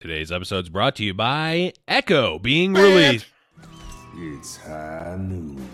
Today's episode is brought to you by Echo being released. It's high noon.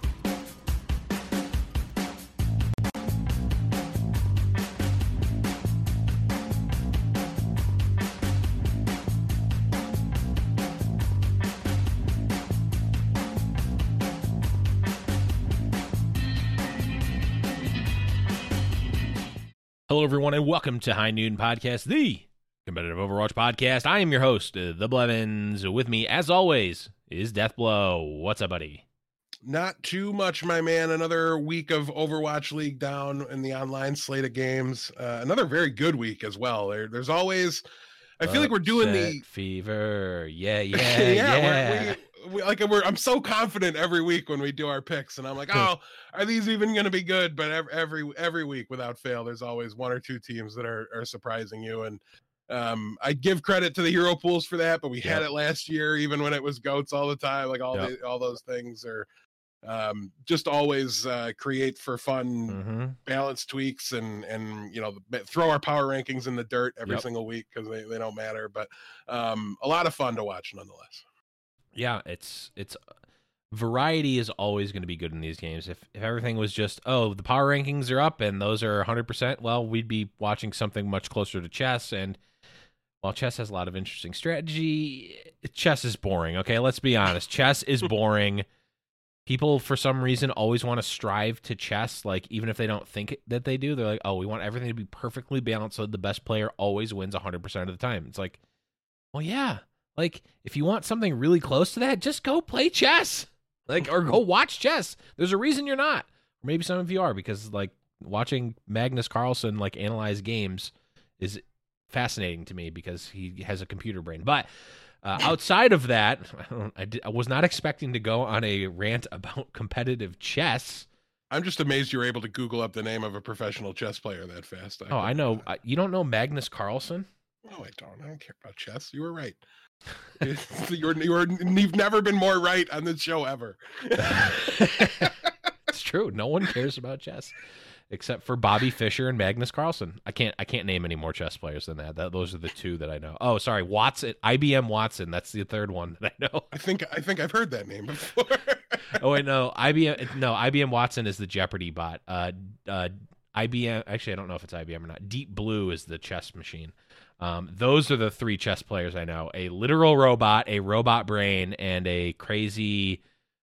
Hello, everyone, and welcome to High Noon Podcast, the competitive Overwatch podcast. I am your host, The Blevins. With me, as always, is Deathblow. What's up, buddy? Not too much, my man. Another week of Overwatch League down in the online slate of games. Another very good week as well. There's always, I feel like we're doing the fever. Yeah. I'm so confident every week when we do our picks, and I'm like, oh, are these even going to be good? But every week, without fail, there's always one or two teams that are surprising you. And I give credit to the hero pools for that, but we had it last year, even when it was goats all the time. Like all those things are just always create for fun balance tweaks and throw our power rankings in the dirt every single week because they don't matter. But a lot of fun to watch nonetheless. Yeah, it's variety is always going to be good in these games. If everything was just, the power rankings are up and those are 100%, well, we'd be watching something much closer to chess. And while chess has a lot of interesting strategy, chess is boring. Okay, let's be honest. Chess is boring. People, for some reason, always want to strive to chess. Like, even if they don't think that they do, they're like, we want everything to be perfectly balanced so the best player always wins 100% of the time. It's like, well, yeah. Like, if you want something really close to that, just go play chess. Like, or go watch chess. There's a reason you're not. Or maybe some of you are, because, like, watching Magnus Carlsen, like, analyze games is fascinating to me because he has a computer brain. But outside of that, I was not expecting to go on a rant about competitive chess. I'm just amazed you were able to Google up the name of a professional chess player that fast. I know. You don't know Magnus Carlsen? No, I don't. I don't care about chess. You were right. You've never been more right on this show ever. It's true. No one cares about chess except for Bobby Fischer and Magnus Carlsen. I can't name any more chess players than that. Those are the two that I know. Oh, sorry, Watson, IBM Watson. That's the third one that I know. I think I've heard that name before. Oh wait, no, IBM Watson is the Jeopardy bot. IBM, actually, I don't know if it's IBM or not. Deep Blue is the chess machine. Those are the three chess players I know: a literal robot, a robot brain, and a crazy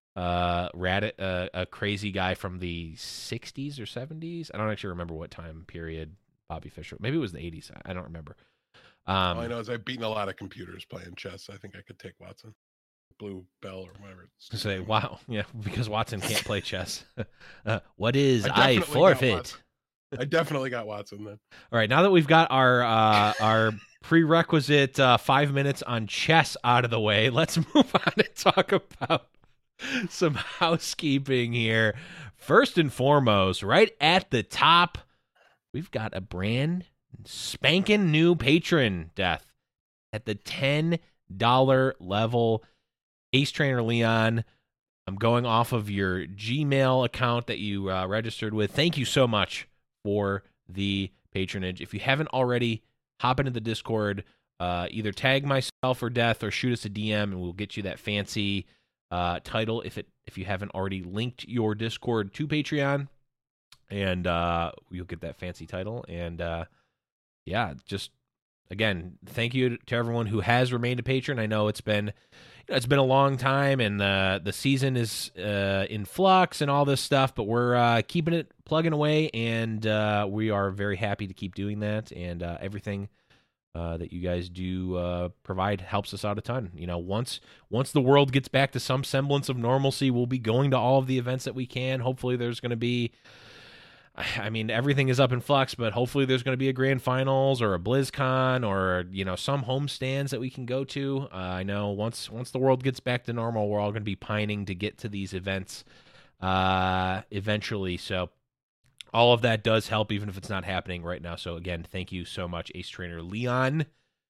a crazy guy from the 60s or 70s. I don't actually remember what time period Bobby Fischer. Maybe it was the 80s. I don't remember. All I know is I've beaten a lot of computers playing chess. I think I could take Watson, Blue Bell, or whatever. Say, wow, yeah, because Watson can't play chess. What is I forfeit? I definitely got Watson then. All right, now that we've got our prerequisite 5 minutes on chess out of the way, let's move on and talk about some housekeeping here. First and foremost, right at the top, we've got a brand spanking new patron, Death, at the $10 level. Ace Trainer Leon, I'm going off of your Gmail account that you registered with. Thank you so much for the patronage. If you haven't already, hop into the Discord, either tag myself or Death or shoot us a DM and we'll get you that fancy title if you haven't already linked your Discord to Patreon, and you'll get that fancy title. And just again, thank you to everyone who has remained a patron. I know it's been a long time, and the season is in flux and all this stuff, but we're keeping it plugging away, and we are very happy to keep doing that. And everything that you guys do provide helps us out a ton. You know, once the world gets back to some semblance of normalcy, we'll be going to all of the events that we can. Hopefully there's going to be, I mean, everything is up in flux, but hopefully there's going to be a grand finals or a BlizzCon or, some home stands that we can go to. I know once the world gets back to normal, we're all going to be pining to get to these events eventually. So all of that does help, even if it's not happening right now. So again, thank you so much, Ace Trainer Leon.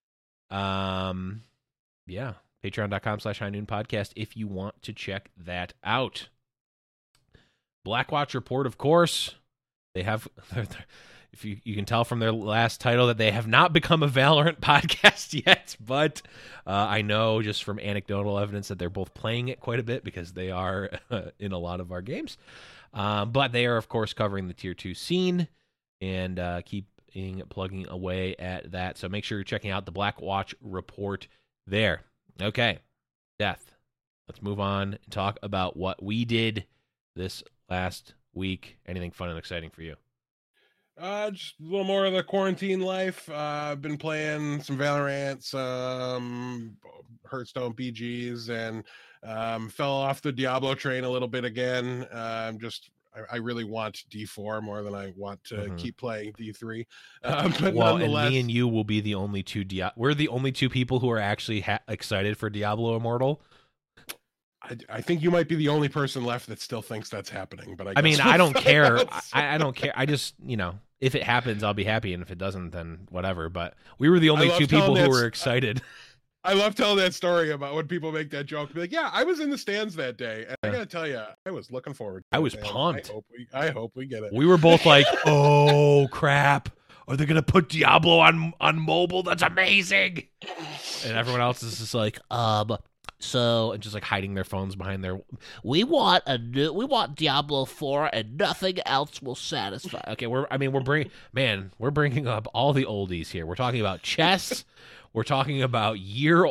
Patreon.com/High Noon Podcast if you want to check that out. Blackwatch Report, of course. They have, if you can tell from their last title that they have not become a Valorant podcast yet, but I know just from anecdotal evidence that they're both playing it quite a bit because they are in a lot of our games. But they are, of course, covering the Tier 2 scene and plugging away at that. So make sure you're checking out the Black Watch Report there. Okay, Death. Let's move on and talk about what we did this last week. Anything fun and exciting for you? Just a little more of the quarantine life. I've been playing some Valorant, some Hearthstone PGs, and fell off the Diablo train a little bit again. I really want D4 more than I want to keep playing D3. But well, and me and you will be the only two. We're the only two people who are actually excited for Diablo Immortal. I think you might be the only person left that still thinks that's happening, but I mean, I don't care. I don't care. I just, if it happens, I'll be happy, and if it doesn't, then whatever. But we were the only two people who were excited. I love telling that story about when people make that joke. Be like, yeah, I was in the stands that day, and I gotta tell you, I was looking forward to it. I was pumped. I hope we get it. We were both like, oh, crap. Are they going to put Diablo on mobile? That's amazing. And everyone else is just like, so, and just like hiding their phones behind their. We want Diablo 4, and nothing else will satisfy. Okay, we're bringing up all the oldies here. We're talking about chess. We're talking about year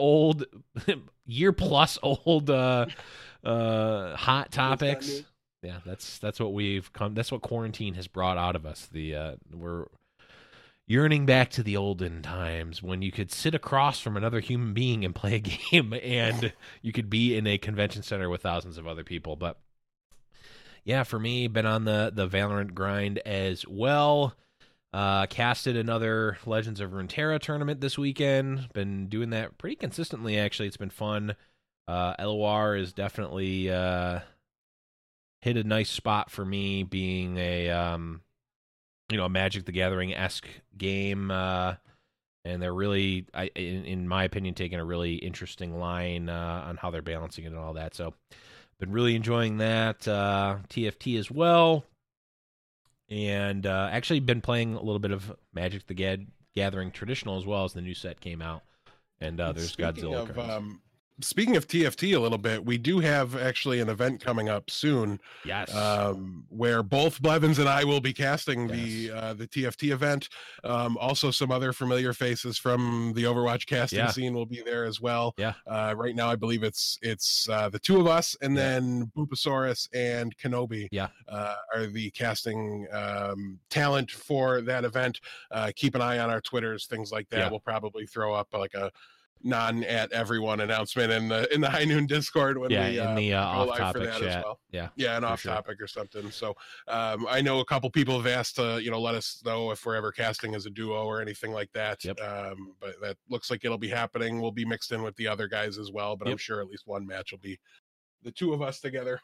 plus old hot topics. Yeah, that's what we've come. That's what quarantine has brought out of us. We're yearning back to the olden times when you could sit across from another human being and play a game, and you could be in a convention center with thousands of other people. But yeah, for me, been on the Valorant grind as well. Casted another Legends of Runeterra tournament this weekend. Been doing that pretty consistently, actually. It's been fun. LOR is definitely hit a nice spot for me, being a Magic the Gathering-esque game, and they're really, in my opinion, taking a really interesting line on how they're balancing it and all that. So, been really enjoying that. TFT as well, and actually been playing a little bit of Magic the Gathering traditional as well, as the new set came out, and there's Godzilla cards. Speaking of TFT a little bit, we do have actually an event coming up soon. Yes. Where both Blevins and I will be casting the TFT event. Also, some other familiar faces from the Overwatch casting scene will be there as well. Yeah. Right now, I believe it's the two of us, and then Bupasaurus and Kenobi are the casting talent for that event. Keep an eye on our Twitters, things like that. We'll probably throw up like a non-@everyone announcement in the High Noon Discord when we in the off-topic chat as well. An off-topic or something. So I know a couple people have asked to let us know if we're ever casting as a duo or anything like that. But that looks like it'll be happening. We'll be mixed in with the other guys as well, but I'm sure at least one match will be the two of us together.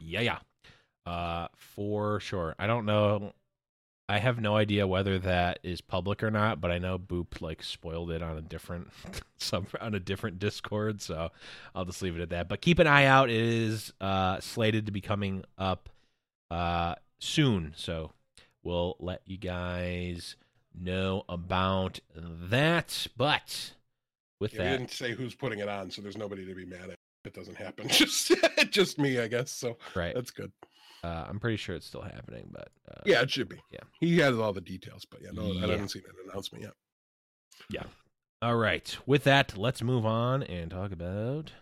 For sure. I don't know. I have no idea whether that is public or not, but I know Boop spoiled it on a different Discord, so I'll just leave it at that. But keep an eye out. It is slated to be coming up soon, so we'll let you guys know about that. But with that, we didn't say who's putting it on, so there's nobody to be mad at if it doesn't happen. Just me, I guess. So that's good. I'm pretty sure it's still happening, but yeah, it should be. Yeah, he has all the details, but I haven't seen an announcement yet. Yeah. All right. With that, let's move on and talk about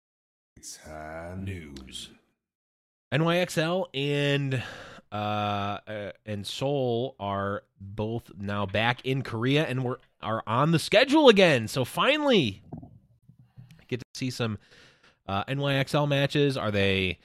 news. NYXL and Seoul are both now back in Korea and are on the schedule again. So finally, get to see some NYXL matches. Are they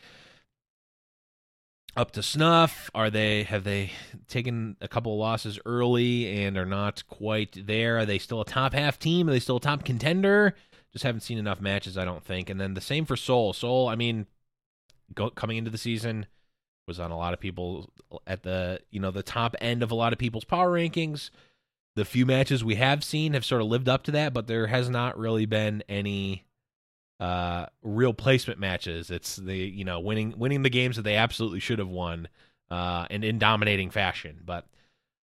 up to snuff? Have they taken a couple of losses early and are not quite there? Are they still a top half team? Are they still a top contender? Just haven't seen enough matches, I don't think. And then the same for Seoul. Seoul, I mean, coming into the season, was on a lot of people at the top end of a lot of people's power rankings. The few matches we have seen have sort of lived up to that, but there has not really been any real placement matches. It's the winning the games that they absolutely should have won, and in dominating fashion. But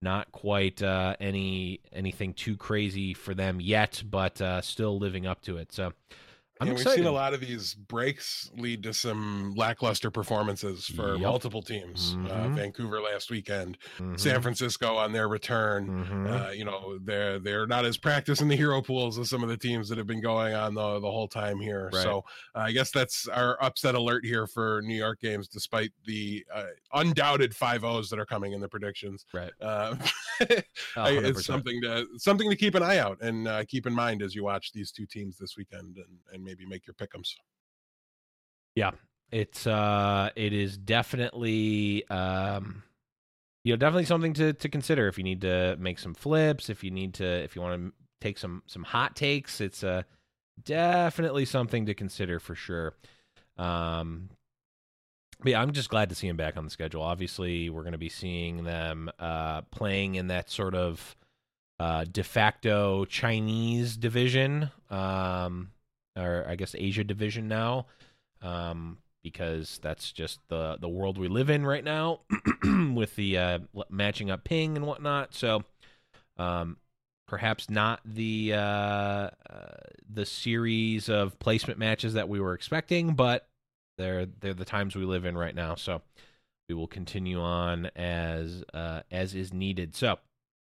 Not quite anything too crazy for them yet, but still living up to it. So I'm and excited. We've seen a lot of these breaks lead to some lackluster performances for multiple teams. Vancouver last weekend, San Francisco on their return. You know, they're not as practiced in the hero pools as some of the teams that have been going on the whole time here. Right. So I guess that's our upset alert here for New York games, despite the undoubted 5-0s that are coming in the predictions. Right. It's something to keep an eye out and keep in mind as you watch these two teams this weekend and maybe make your pick'ems. Yeah, it is definitely definitely something to consider if you need to make some flips, if you want to take some hot takes. It's definitely something to consider for sure. But yeah, I'm just glad to see him back on the schedule. Obviously, we're going to be seeing them playing in that sort of de facto Chinese division, or I guess Asia division now, because that's just the world we live in right now with the matching up ping and whatnot. So perhaps not the series of placement matches that we were expecting, but they're the times we live in right now. So we will continue on as is needed. So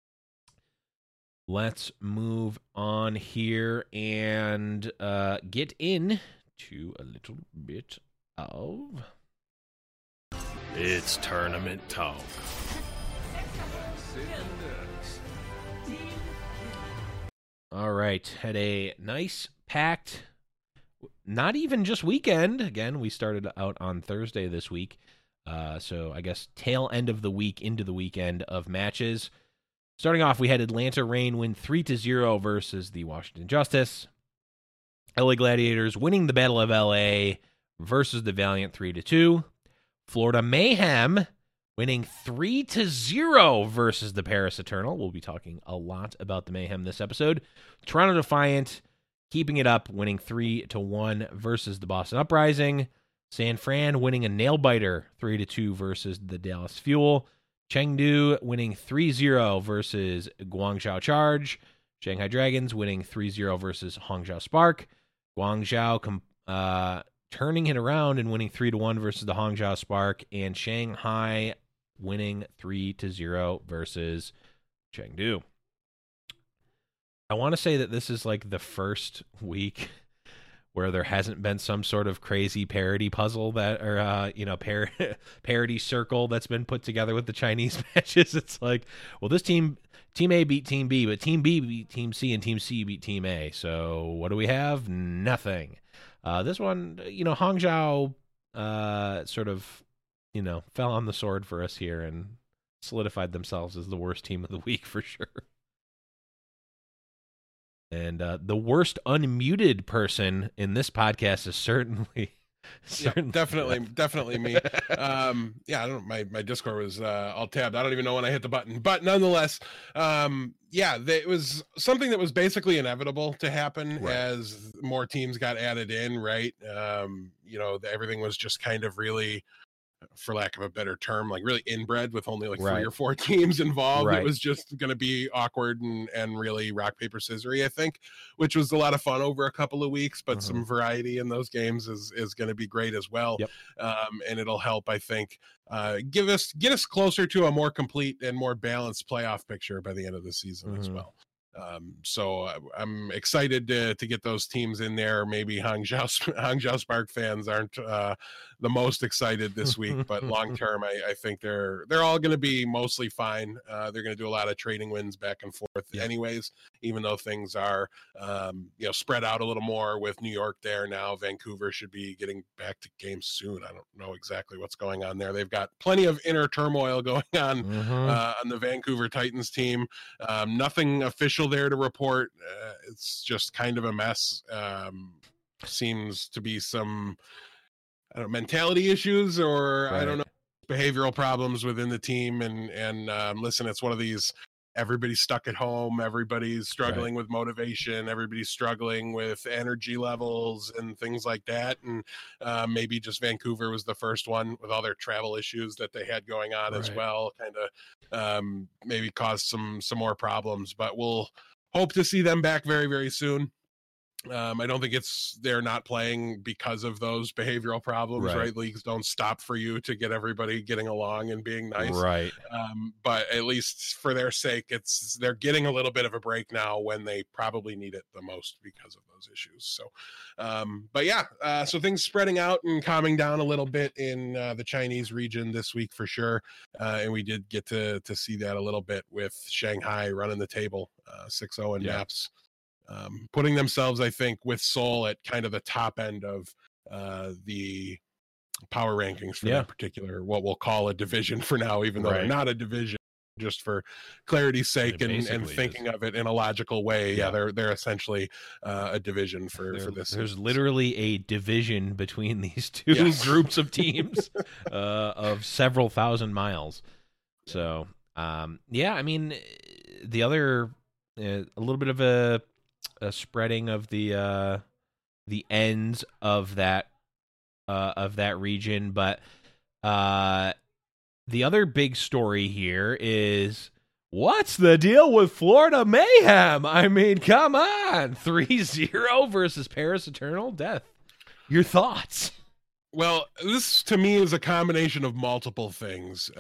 let's move on here and get in to a little bit of It's Tournament Talk. All right, had a nice packed, not even just weekend. Again, we started out on Thursday this week, so I guess tail end of the week into the weekend of matches. Starting off, we had Atlanta Reign win 3-0 versus the Washington Justice. LA Gladiators winning the Battle of LA versus the Valiant 3-2. Florida Mayhem winning 3-0 versus the Paris Eternal. We'll be talking a lot about the Mayhem this episode. Toronto Defiant keeping it up, winning 3-1 versus the Boston Uprising. San Fran winning a nail-biter 3-2 versus the Dallas Fuel. Chengdu winning 3-0 versus Guangzhou Charge. Shanghai Dragons winning 3-0 versus Hangzhou Spark. Guangzhou turning it around and winning 3-1 versus the Hangzhou Spark. And Shanghai winning 3-0 versus Chengdu. I want to say that this is like the first week where there hasn't been some sort of crazy parody puzzle that, or parody circle that's been put together with the Chinese matches. It's like, well, this team A beat Team B, but Team B beat Team C, and Team C beat Team A. So what do we have? Nothing. This one, Hangzhou sort of, fell on the sword for us here and solidified themselves as the worst team of the week for sure. And the worst unmuted person in this podcast is certainly definitely me. I don't know. My Discord was all tabbed. I don't even know when I hit the button, but nonetheless, it was something that was basically inevitable to happen as more teams got added in, right? Everything was just kind of really, for lack of a better term, like really inbred with only like 3 or 4 teams involved. Right. It was just going to be awkward and really rock, paper, scissory, I think, which was a lot of fun over a couple of weeks, but some variety in those games is going to be great as well. Yep. And it'll help, I think, get us closer to a more complete and more balanced playoff picture by the end of the season as well. So I'm excited to get those teams in there. Maybe Hangzhou Spark fans aren't the most excited this week, but long term, I think they're all going to be mostly fine. They're going to do a lot of trading wins back and forth, anyways. Even though things are spread out a little more with New York there now. Vancouver should be getting back to games soon. I don't know exactly what's going on there. They've got plenty of inner turmoil going on the Vancouver Titans team. Nothing official there to report. It's just kind of a mess. Seems to be some mentality issues or I don't know, behavioral problems within the team. And listen, it's one of these everybody's stuck at home, everybody's struggling with motivation, everybody's struggling with energy levels and things like that. And maybe just Vancouver was the first one with all their travel issues that they had going on as well, kind of maybe caused some more problems. But we'll hope to see them back very, very soon. I don't think they're not playing because of those behavioral problems, right? Leagues don't stop for you to get everybody getting along and being nice. Right. But at least for their sake, they're getting a little bit of a break now when they probably need it the most because of those issues. So, but yeah, so things spreading out and calming down a little bit in the Chinese region this week for sure. And we did get to see that a little bit with Shanghai running the table, 6-0 in maps. Putting themselves, I think, with Seoul at kind of the top end of the power rankings for that particular, what we'll call a division for now, even though they're not a division, just for clarity's sake and thinking of it in a logical way. Yeah, they're essentially a division for this. There's literally a division between these two groups of teams of several thousand miles. So, yeah, I mean, the other, a little bit of a spreading of the ends of that region, but the other big story here is, what's the deal with Florida Mayhem? I mean, come on, 3-0 versus Paris Eternal Death. Your thoughts? Well, this to me is a combination of multiple things.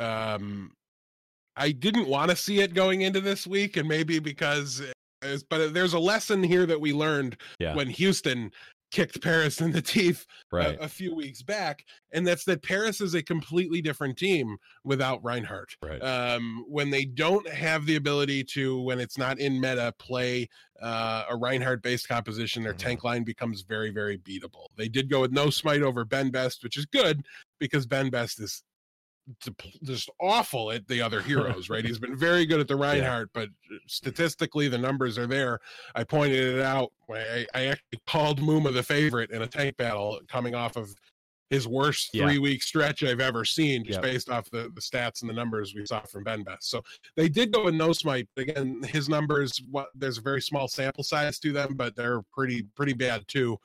I didn't want to see it going into this week, and maybe because. But there's a lesson here that we learned when Houston kicked Paris in the teeth a few weeks back, and that's that Paris is a completely different team without Reinhardt. When they don't have the ability to, when it's not in meta, play a Reinhardt-based composition, their tank line becomes very, very beatable. They did go with no smite over Ben Best, which is good because Ben Best is just awful at the other heroes, right? He's been very good at the Reinhardt, but statistically the numbers are there. I pointed it out. I actually called Muma the favorite in a tank battle coming off of his worst 3-week stretch I've ever seen, just based off the stats and the numbers we saw from Ben Best. So they did go with no smite. Again, his numbers, there's a very small sample size to them, but they're pretty bad too.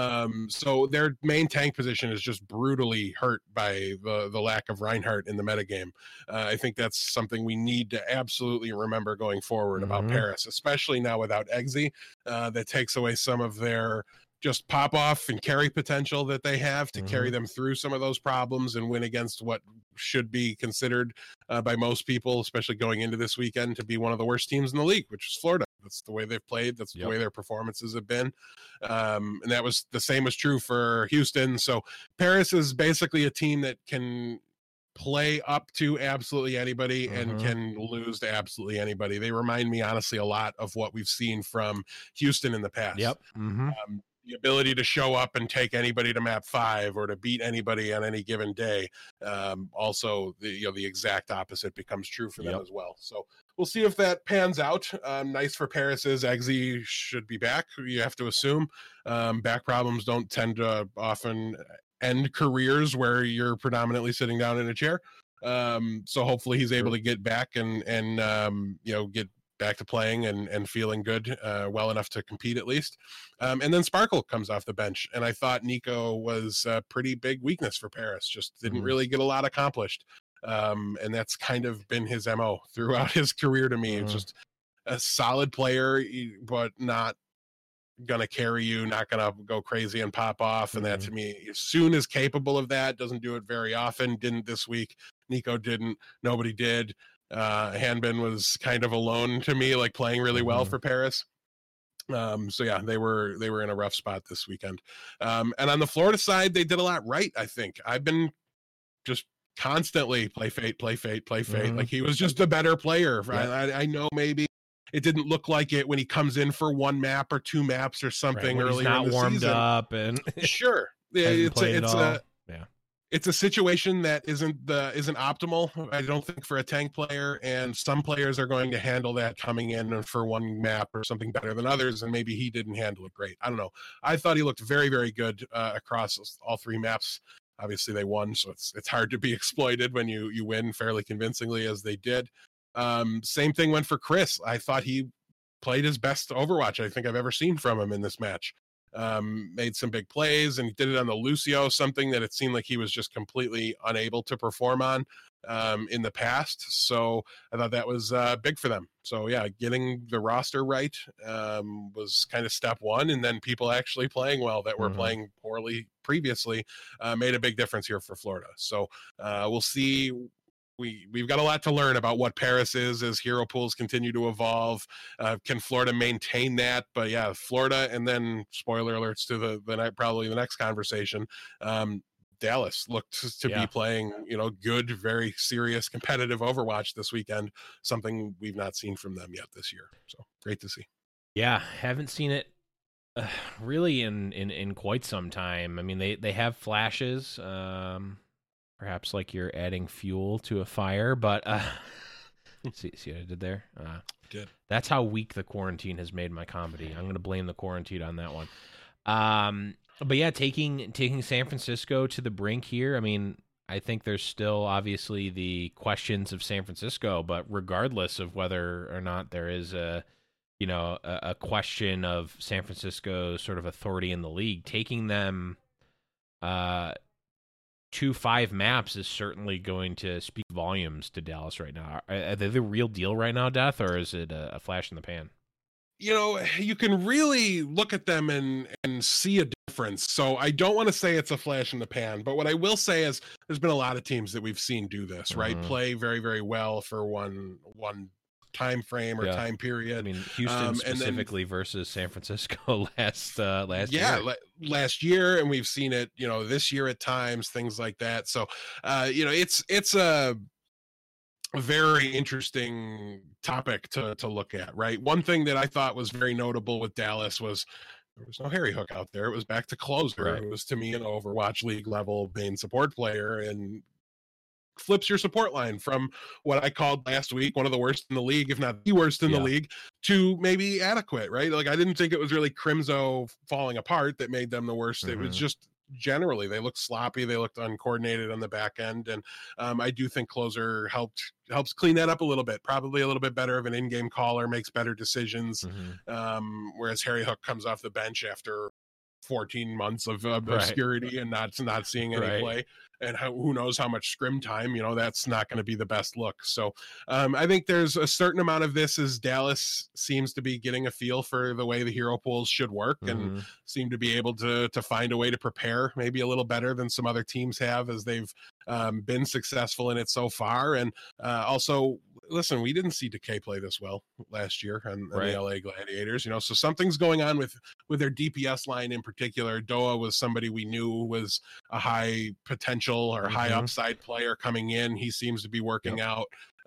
So their main tank position is just brutally hurt by the lack of Reinhardt in the metagame. I think that's something we need to absolutely remember going forward about Paris, especially now without Eggsy. That takes away some of their just pop off and carry potential that they have to carry them through some of those problems and win against what should be considered by most people, especially going into this weekend, to be one of the worst teams in the league, which is Florida. That's the way they've played. That's the way their performances have been. And that was the same was true for Houston. So Paris is basically a team that can play up to absolutely anybody and can lose to absolutely anybody. They remind me, honestly, a lot of what we've seen from Houston in the past. The ability to show up and take anybody to map 5 or to beat anybody on any given day. Also, the exact opposite becomes true for them as well. So we'll see if that pans out. Nice for Paris is Eggsy should be back. You have to assume back problems don't tend to often end careers where you're predominantly sitting down in a chair. So hopefully he's able to get back and get back to playing and feeling good, well enough to compete at least. And then Sparkle comes off the bench. And I thought Nico was a pretty big weakness for Paris, just didn't really get a lot accomplished. And that's kind of been his MO throughout his career to me. It's just a solid player, but not going to carry you, not going to go crazy and pop off. And that to me, Soon is capable of that, doesn't do it very often, didn't this week. Nico didn't, nobody did. Hanbin was kind of alone to me, like playing really well for Paris. So yeah, they were in a rough spot this weekend. And on the Florida side, they did a lot right, I think. I've been just constantly play fate. Like he was just a better player. I know maybe it didn't look like it when he comes in for 1 map or 2 maps or something earlier. He's not in the warmed season. Up and sure. It's a situation that isn't optimal, I don't think, for a tank player, and some players are going to handle that coming in for 1 map or something better than others, and maybe he didn't handle it great. I don't know. I thought he looked very, very good across all 3 maps. Obviously, they won, so it's hard to be exploited when you win fairly convincingly as they did. Same thing went for Chris. I thought he played his best Overwatch I think I've ever seen from him in this match. Made some big plays, and he did it on the Lucio, something that it seemed like he was just completely unable to perform on in the past. So I thought that was big for them. So yeah, getting the roster right was kind of step one, and then people actually playing well that were playing poorly previously made a big difference here for Florida. So we'll see. We've got a lot to learn about what Paris is as hero pools continue to evolve. Can Florida maintain that? But yeah, Florida, and then spoiler alerts to the probably the next conversation. Dallas looked to be playing, good, very serious, competitive Overwatch this weekend. Something we've not seen from them yet this year. So great to see. Yeah, haven't seen it really in quite some time. I mean, they have flashes. Perhaps like you're adding fuel to a fire, but see what I did there? Did. That's how weak the quarantine has made my comedy. I'm going to blame the quarantine on that one. But yeah, taking San Francisco to the brink here. I mean, I think there's still obviously the questions of San Francisco, but regardless of whether or not there is a question of San Francisco's sort of authority in the league, taking them 2-5 maps is certainly going to speak volumes to Dallas right now. Are they the real deal right now, Death, or is it a flash in the pan? You can really look at them and see a difference. So I don't want to say it's a flash in the pan, but what I will say is there's been a lot of teams that we've seen do this, right? Play very, very well for one time frame or time period. I mean, Houston specifically versus San Francisco last year. Last year, and we've seen it, this year at times, things like that. So, it's a very interesting topic to look at, right? One thing that I thought was very notable with Dallas was there was no Harry Hook out there. It was back to closer. Right. It was, to me, an Overwatch League level main support player, and flips your support line from what I called last week one of the worst in the league, if not the worst in the league, to maybe adequate, right? Like, I didn't think it was really Crimzo falling apart that made them the worst. It was just generally they looked sloppy, they looked uncoordinated on the back end, and I do think closer helps clean that up a little bit. Probably a little bit better of an in-game caller, makes better decisions, whereas Harry Hook comes off the bench after 14 months of obscurity and not seeing any play, and who knows how much scrim time, that's not going to be the best look. So I think there's a certain amount of this as Dallas seems to be getting a feel for the way the hero pools should work and seem to be able to find a way to prepare maybe a little better than some other teams have as they've been successful in it so far. And also, listen, we didn't see Decay play this well last year on the LA Gladiators, so something's going on with their DPS line in particular. Doa was somebody we knew was a high potential or high upside player coming in. He seems to be working out.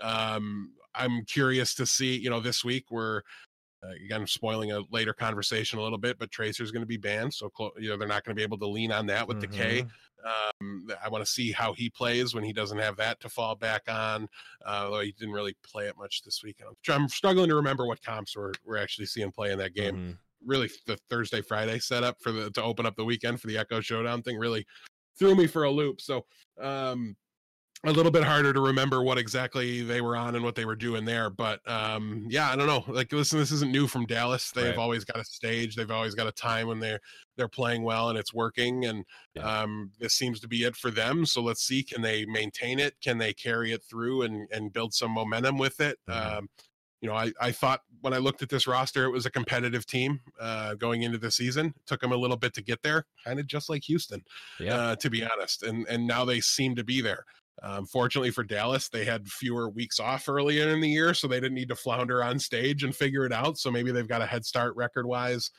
I'm curious to see, this week we're again spoiling a later conversation a little bit, but Tracer's going to be banned, so they're not going to be able to lean on that with Decay. I want to see how he plays when he doesn't have that to fall back on, although he didn't really play it much this weekend. I'm struggling to remember what comps we're actually seeing play in that game. Really, the Thursday Friday setup to open up the weekend for the Echo Showdown thing really threw me for a loop. So a little bit harder to remember what exactly they were on and what they were doing there. But I don't know. Like, listen, this isn't new from Dallas. They've always got a stage. They've always got a time when they're playing well and it's working. And this seems to be it for them. So let's see, can they maintain it? Can they carry it through and build some momentum with it? I thought when I looked at this roster, it was a competitive team going into the season. It took them a little bit to get there, kind of just like Houston, to be honest. And now they seem to be there. Fortunately for Dallas, they had fewer weeks off earlier in the year, so they didn't need to flounder on stage and figure it out. So maybe they've got a head start record-wise.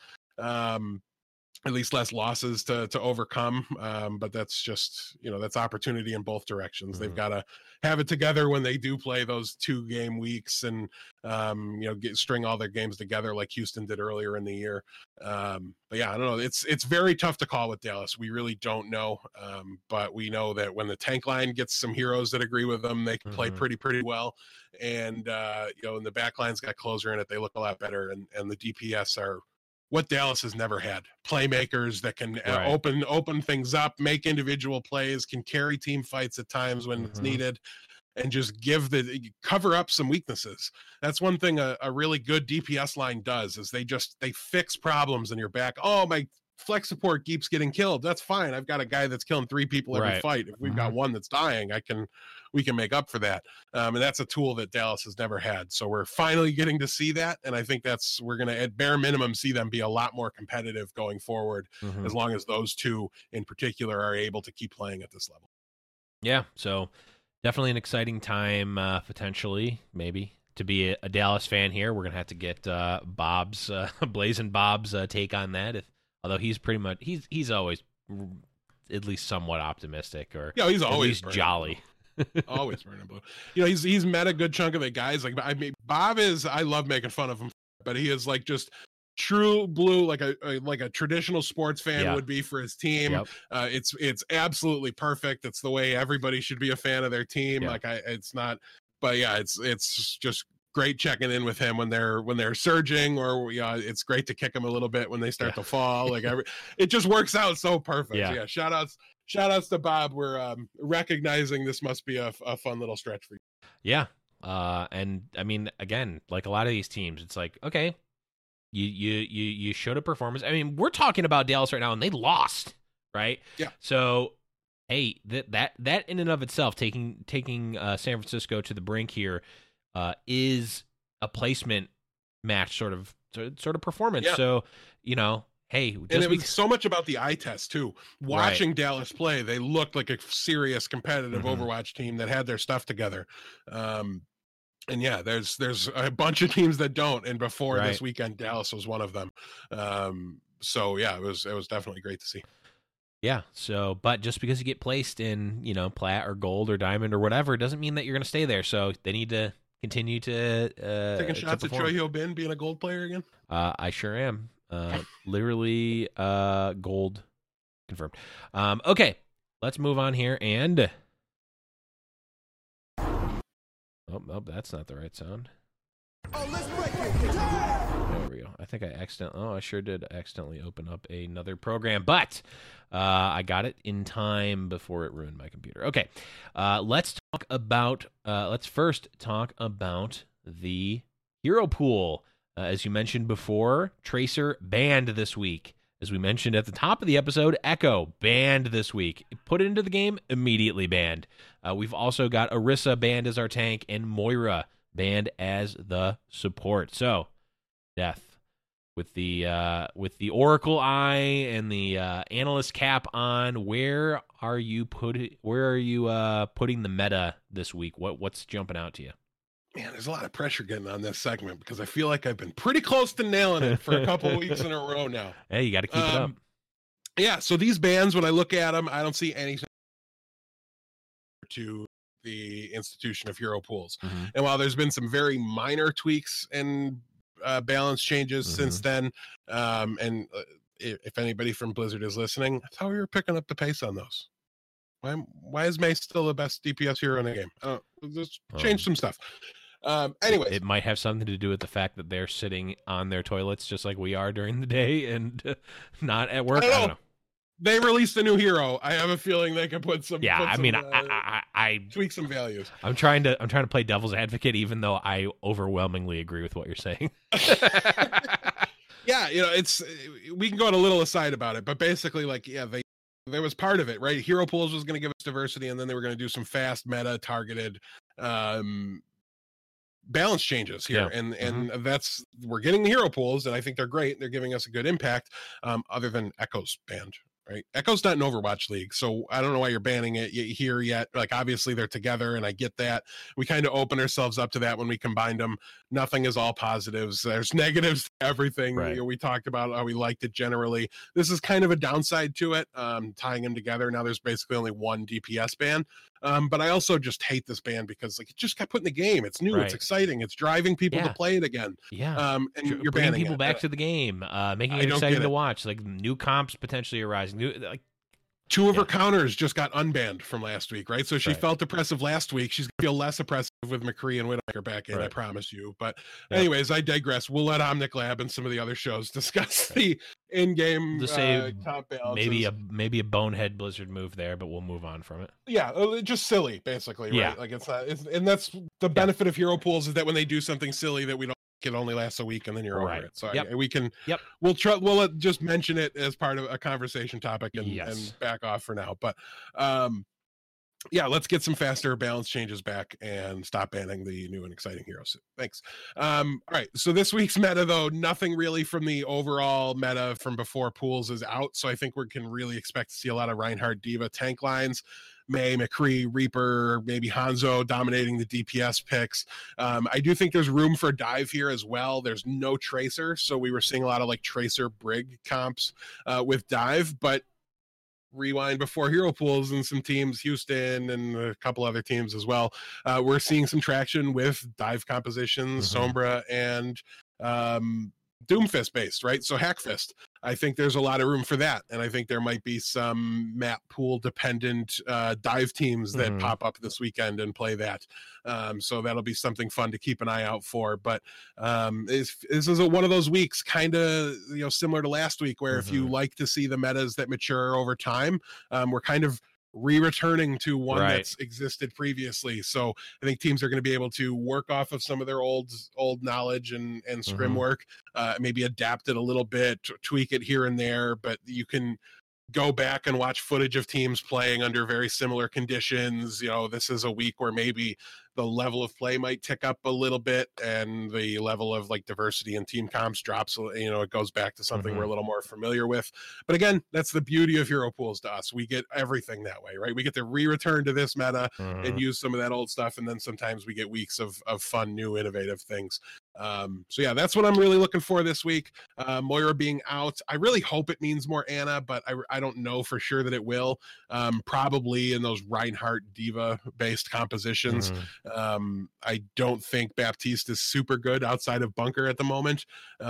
At least less losses to overcome. But that's just, that's opportunity in both directions. They've got to have it together when they do play those 2-game weeks and, string all their games together like Houston did earlier in the year. But yeah, I don't know. It's very tough to call with Dallas. We really don't know. But we know that when the tank line gets some heroes that agree with them, they can play pretty well. And, and the back line's got closer in it. They look a lot better. And the DPS are what Dallas has never had. Playmakers that can open things up, make individual plays, can carry team fights at times when it's needed. and just cover up some weaknesses. That's one thing a really good DPS line does, is they fix problems in your back. Oh, my flex support keeps getting killed. That's fine. I've got a guy that's killing 3 people every fight. If we've got one that's dying, we can make up for that. And that's a tool that Dallas has never had. So we're finally getting to see that. And I think we're going to, at bare minimum, see them be a lot more competitive going forward, as long as those two in particular are able to keep playing at this level. Yeah. So definitely an exciting time, potentially, maybe, to be a Dallas fan here. We're going to have to get Bob's, Blazing Bob's take on that. Although he's pretty much, he's always at least somewhat optimistic, or he's always jolly. Always burning blue. He's met a good chunk of the guys. Like, I mean, Bob is, I love making fun of him, but he is like just true blue, like a traditional sports fan would be for his team. Yep. It's absolutely perfect. It's the way everybody should be a fan of their team. Yeah. It's not, but yeah, it's just great checking in with him when they're surging, or it's great to kick them a little bit when they start to fall. Like it just works out so perfect. Yeah. Shout outs to Bob. We're recognizing this must be a fun little stretch for you. Yeah. And I mean, again, like a lot of these teams, it's like, okay, you showed a performance. I mean, we're talking about Dallas right now, and they lost, right? Yeah. So, hey, that in and of itself, taking San Francisco to the brink here, is a placement match sort of performance. Yeah. So, hey, and it was so much about the eye test too. Watching Dallas play, they looked like a serious competitive Overwatch team that had their stuff together. And yeah, there's a bunch of teams that don't. And before this weekend, Dallas was one of them. So yeah, it was definitely great to see. Yeah. So, but just because you get placed in, plat or gold or diamond or whatever, doesn't mean that you're going to stay there. So they need to continue to taking shots at Choi Hyun-bin being a gold player again. I sure am. Literally gold confirmed. Okay, let's move on here and oh, that's not the right sound. Oh, let's break it. There we go. I think I sure did accidentally open up another program, but I got it in time before it ruined my computer. Okay, let's first talk about the hero pool. As you mentioned before, Tracer banned this week. As we mentioned at the top of the episode, Echo banned this week. Put it into the game, immediately banned. We've also got Orisa banned as our tank and Moira banned as the support. So, Death, with the Oracle eye and the analyst cap on, where are you putting the meta this week? What's jumping out to you? Man, there's a lot of pressure getting on this segment because I feel like I've been pretty close to nailing it for a couple of weeks in a row now. Hey, you got to keep it up. Yeah, so these bans, when I look at them, I don't see anything to the institution of hero pools. And while there's been some very minor tweaks and balance changes since then, and if anybody from Blizzard is listening, I thought we were picking up the pace on those. Why is Mei still the best DPS hero in the game? Just change some stuff. Anyways, it might have something to do with the fact that they're sitting on their toilets just like we are during the day and not at work. I don't know. They released a new hero. I have a feeling they can put some. Yeah, I tweak some values. I'm trying to play devil's advocate, even though I overwhelmingly agree with what you're saying. Yeah, we can go on a little aside about it, but basically, there was part of it, right? Hero pools was going to give us diversity, and then they were going to do some fast meta targeted balance changes here. And we're getting the hero pools, and I think they're great. They're giving us a good impact, other than Echo's banned, right? Echo's not an Overwatch League, so I don't know why you're banning it here yet. Like, obviously they're together, and I get that. We kind of open ourselves up to that when we combined them. Nothing is all positives. There's negatives to everything. Right. We talked about how we liked it generally. This is kind of a downside to it, tying them together. Now there's basically only one DPS ban. But I also just hate this ban because it just got put in the game. It's new. Right. It's exciting. It's driving people to play it again. Yeah. And you're bringing banning people back to the game, making it exciting to watch. Like new comps potentially arising. Two of her counters just got unbanned from last week, right? So she Right. felt oppressive last week. She's going to feel less oppressive with McCree and Whitaker back in, I Right. promise you. But Yep. anyways, I digress. We'll let Omnic Lab and some of the other shows discuss the in-game To say comp balances. maybe a bonehead Blizzard move there, but we'll move on from it. Yeah, just silly, basically, right? Yeah. Like it's not, and that's the benefit of hero pools is that when they do something silly that we don't, it only lasts a week and then you're Right. over it. So Yep. we can, Yep. we'll just mention it as part of a conversation topic and, Yes. and back off for now. But yeah, let's get some faster balance changes back and stop banning the new and exciting heroes. Thanks. All right. So this week's meta, though, nothing really from the overall meta from before pools is out. So I think we can really expect to see a lot of Reinhardt Diva tank lines. May, McCree, Reaper, maybe Hanzo dominating the DPS picks. I do think there's room for dive here as well. There's no Tracer, so we were seeing a lot of like Tracer Brig comps with dive, but rewind before hero pools and some teams, Houston and a couple other teams as well. We're seeing some traction with dive compositions, Sombra and Doomfist based, right? So Hackfist. I think there's a lot of room for that. And I think there might be some map pool dependent dive teams that pop up this weekend and play that. So that'll be something fun to keep an eye out for. But this is one of those weeks kind of, similar to last week where if you like to see the metas that mature over time, we're kind of returning to one that's existed previously. So I think teams are going to be able to work off of some of their old knowledge and scrim work, maybe adapt it a little bit, tweak it here and there, but you can go back and watch footage of teams playing under very similar conditions. This is a week where maybe the level of play might tick up a little bit and the level of like diversity in team comps drops. It goes back to something we're a little more familiar with. But again, that's the beauty of hero pools to us. We get everything that way, right? We get to return to this meta and use some of that old stuff. And then sometimes we get weeks of fun, new, innovative things. So yeah, that's what I'm really looking for this week. Moira being out, I really hope it means more Ana, but I don't know for sure that it will. Probably in those Reinhardt Diva based compositions. I don't think Baptiste is super good outside of Bunker at the moment.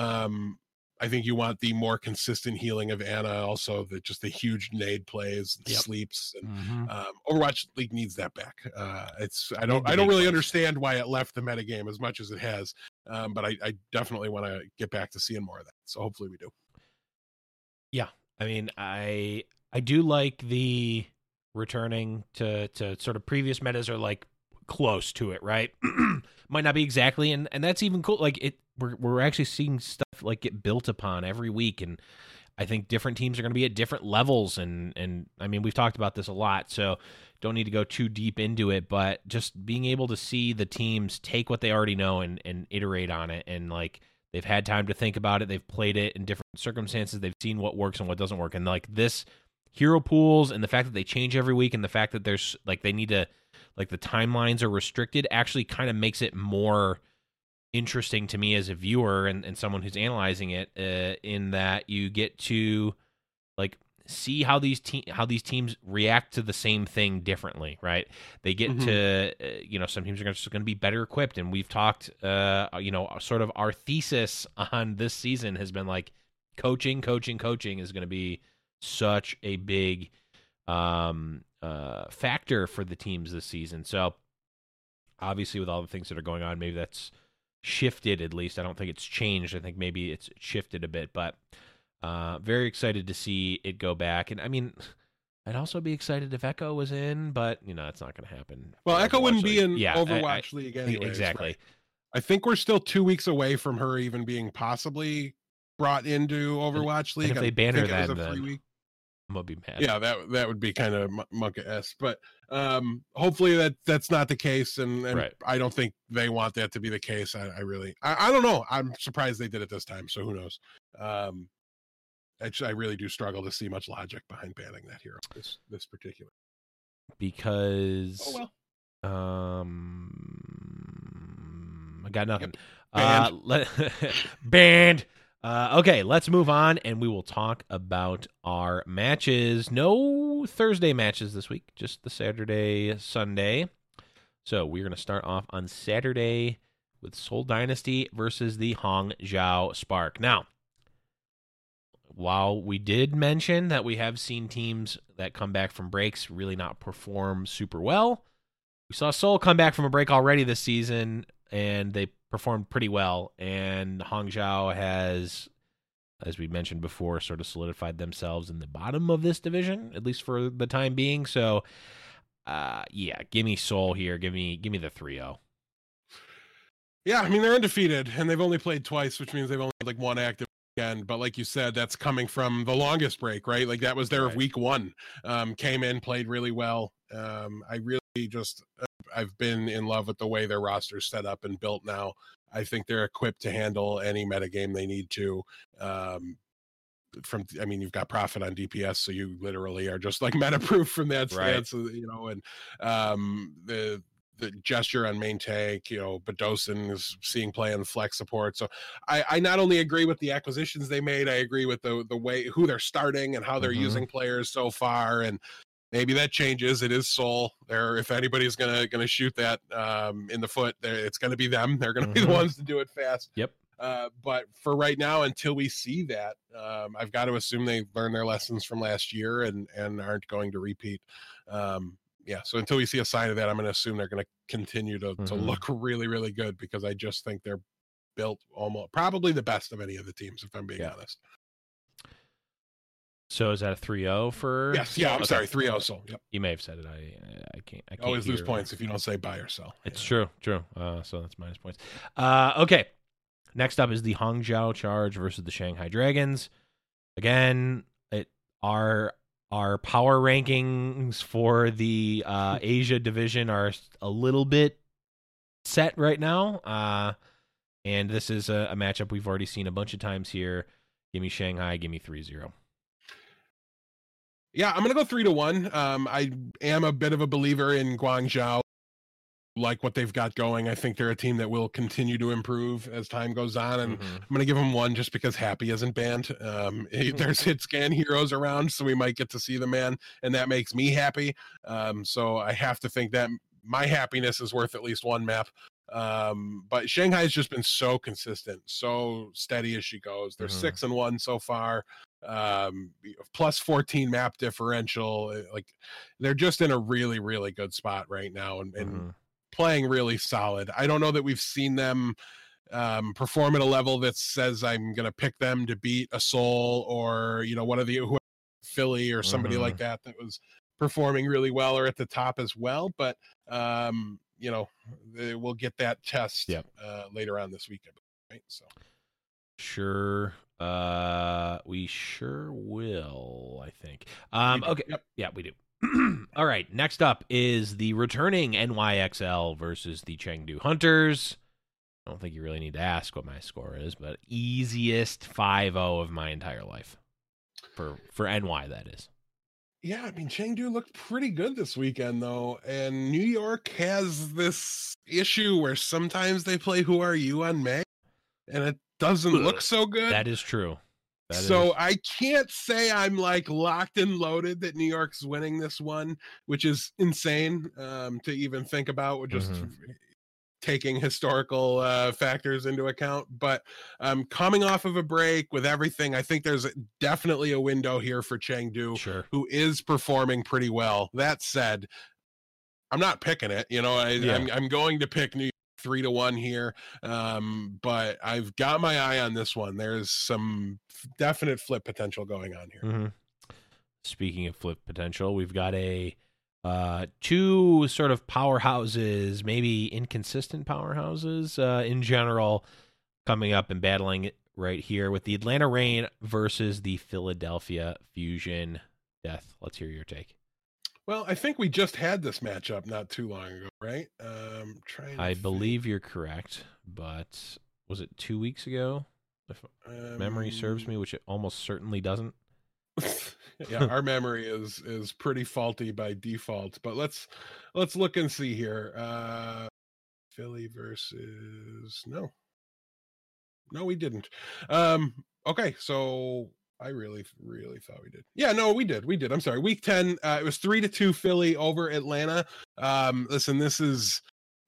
I think you want the more consistent healing of Ana, also just the huge nade plays, and sleeps, and Overwatch League needs that back. I don't really understand why it left the metagame as much as it has, but I definitely want to get back to seeing more of that. So hopefully we do. Yeah, I mean, I do like the returning to sort of previous metas are like close to it, right? Might not be exactly, and that's even cool. Like we're actually seeing stuff like get built upon every week, and I think different teams are going to be at different levels, and I mean we've talked about this a lot, so don't need to go too deep into it, but just being able to see the teams take what they already know and iterate on it, and like they've had time to think about it, they've played it in different circumstances, they've seen what works and what doesn't work, and like this hero pools and the fact that they change every week and the fact that there's like they need to like the timelines are restricted actually kind of makes it more interesting to me as a viewer and someone who's analyzing it, in that you get to like see how these teams react to the same thing differently, right? They get to some teams are just going to be better equipped, and we've talked sort of our thesis on this season has been like coaching is going to be such a big factor for the teams this season. So obviously with all the things that are going on, maybe that's shifted. At least I don't think it's changed. I think maybe it's shifted a bit, but very excited to see it go back. And I mean, I'd also be excited if Echo was in, but it's not going to happen. Well, Echo wouldn't be in Yeah, Overwatch League anyways. Exactly. Right? I think we're still 2 weeks away from her even being possibly brought into Overwatch League. And if they ban her, then I'm gonna be mad. Yeah, that would be kind of Monka-esque, but hopefully that's not the case, and right. I don't think they want that to be the case. I don't know. I'm surprised they did it this time, so who knows? I really do struggle to see much logic behind banning that hero this particular. Because I got nothing. Yep. Banned. Okay, let's move on, and we will talk about our matches. No Thursday matches this week, just the Saturday, Sunday. So we're going to start off on Saturday with Seoul Dynasty versus the Hangzhou Spark. Now, while we did mention that we have seen teams that come back from breaks really not perform super well, we saw Seoul come back from a break already this season, and they performed pretty well. And Hangzhou has, as we mentioned before, sort of solidified themselves in the bottom of this division, at least for the time being. So, give me Seoul here. Give me the 3-0. Yeah, I mean, they're undefeated, and they've only played twice, which means they've only had like one active weekend. But like you said, that's coming from the longest break, right? Like that was their week one. Came in, played really well. I really just, I've been in love with the way their roster's set up and built now. I think they're equipped to handle any metagame they need to. You've got Profit on DPS, so you literally are just like meta-proof from that stance, you know, and the gesture on main tank, you know, Badosin is seeing play on flex support. So I not only agree with the acquisitions they made, I agree with the way who they're starting and how they're using players so far. And maybe that changes. It is Seoul. If anybody's gonna shoot that in the foot, it's gonna be them. They're gonna be the ones to do it fast. Yep. But for right now, until we see that, I've got to assume they've learned their lessons from last year and aren't going to repeat. So until we see a sign of that, I'm going to assume they're going to continue to look really, really good, because I just think they're built probably the best of any of the teams, if I'm being honest. So is that a 3-0 for? Yes. Yeah. I'm sorry. 3-0. So yep. You may have said it. I can't always lose points if you don't say buy or sell. It's true. So that's minus points. Okay. Next up is the Hangzhou Charge versus the Shanghai Dragons. Again, our power rankings for the Asia division are a little bit set right now. And this is a matchup we've already seen a bunch of times here. Give me Shanghai. Give me 3-0. Yeah, I'm going to go 3-1. I am a bit of a believer in Guangzhou. Like what they've got going. I think they're a team that will continue to improve as time goes on, and I'm going to give them 1 just because Happy isn't banned. There's hit scan heroes around, so we might get to see the man, and that makes me happy. So I have to think that my happiness is worth at least 1 map. But Shanghai has just been so consistent, so steady as she goes. They're 6-1 so far. Plus 14 map differential. Like they're just in a really, really good spot right now, and playing really solid. I don't know that we've seen them perform at a level that says I'm going to pick them to beat a Seoul or, you know, one of the Philly or somebody like that was performing really well or at the top as well. But, you know, we'll get that test later on this weekend. Right. So sure. We sure will, I think. Okay. Yep. Yeah, we do. All right, next up is the returning NYXL versus the Chengdu Hunters. I don't think you really need to ask what my score is, but easiest 5-0 of my entire life. For NY, that is. Yeah, I mean, Chengdu looked pretty good this weekend, though, and New York has this issue where sometimes they play Who Are You on May, and it doesn't look so good. That is true. I can't say I'm like locked and loaded that New York's winning this one, which is insane to even think about with just taking historical factors into account. But coming off of a break with everything, I think there's definitely a window here for Chengdu, who is performing pretty well. That said, I'm not picking it. You know, I'm going to pick New York 3-1 here, but I've got my eye on this one. There's some definite flip potential going on here. Speaking of flip potential, we've got two sort of powerhouses, maybe inconsistent powerhouses in general, coming up and battling it right here with the Atlanta Reign versus the Philadelphia Fusion. Death, let's hear your take. Well, I think we just had this matchup not too long ago, right? I believe you're correct, but was it 2 weeks ago? If memory serves me, which it almost certainly doesn't. Yeah, our memory is pretty faulty by default, but let's look and see here. Philly versus no, we didn't. Okay, so I really thought we did. Yeah, no, we did. I'm sorry. Week 10, it was 3-2 Philly over Atlanta. Listen, this is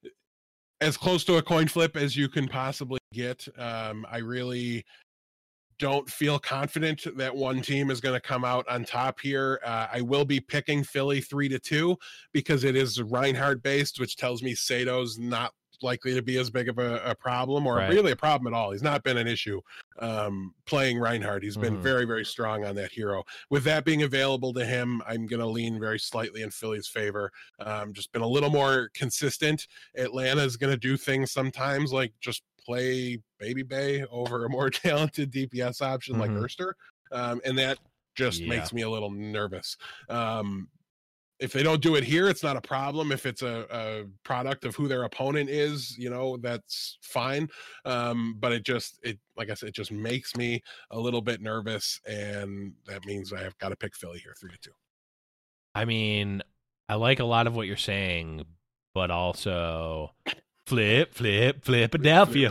as close to a coin flip as you can possibly get. I really don't feel confident that one team is going to come out on top here. I will be picking Philly 3-2 because it is Reinhardt based, which tells me Sato's not likely to be as big of a problem or really a problem at all. He's not been an issue playing Reinhardt. He's been very, very strong on that hero. With that being available to him, I'm going to lean very slightly in Philly's favor. Just been a little more consistent. Atlanta is going to do things sometimes like just play Baby Bay over a more talented DPS option like Erster. And that just makes me a little nervous. If they don't do it here, it's not a problem. If it's a product of who their opponent is, you know, that's fine. But it like I said, it just makes me a little bit nervous, and that means I have got to pick Philly here 3-2. I mean, I like a lot of what you're saying, but also Philadelphia.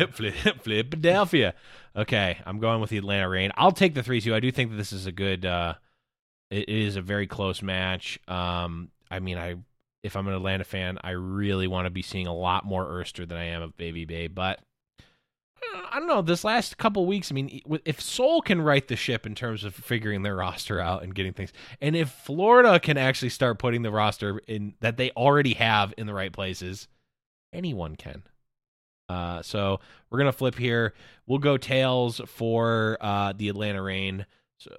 Okay, I'm going with the Atlanta Reign. I'll take the 3-2. I do think that this is a good it is a very close match. I mean, if I'm an Atlanta fan, I really want to be seeing a lot more Erster than I am of Baby Bay. But I don't know. This last couple weeks, I mean, if Seoul can right the ship in terms of figuring their roster out and getting things, and if Florida can actually start putting the roster in that they already have in the right places, anyone can. So we're gonna flip here. We'll go tails for the Atlanta Reign. So.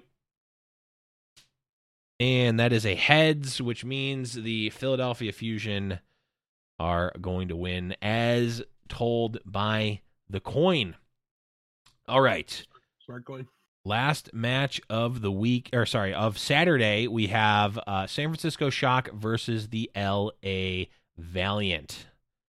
And that is a heads, which means the Philadelphia Fusion are going to win as told by the coin. All right. Smart coin. Last match of the week, of Saturday, we have San Francisco Shock versus the LA Valiant.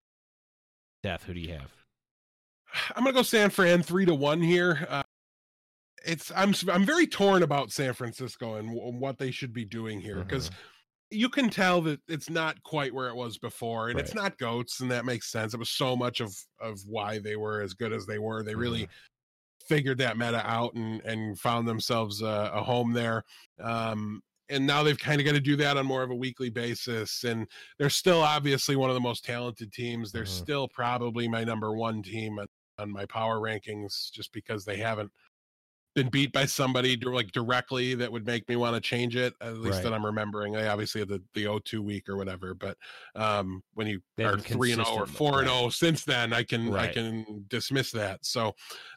Seth, who do you have? I'm going to go San Fran 3-1 here. I'm very torn about San Francisco and what they should be doing here, because you can tell that it's not quite where it was before, and it's not GOATs, and that makes sense. It was so much of why they were as good as they were. They really figured that meta out and found themselves a home there. And now they've kind of got to do that on more of a weekly basis. And they're still obviously one of the most talented teams. They're still probably my number one team on my power rankings, just because they haven't been beat by somebody like directly that would make me want to change it, at least that I'm remembering. They obviously had the 0-2 week or whatever, but when you are 3-0 or 4-0 since then, I can dismiss that. So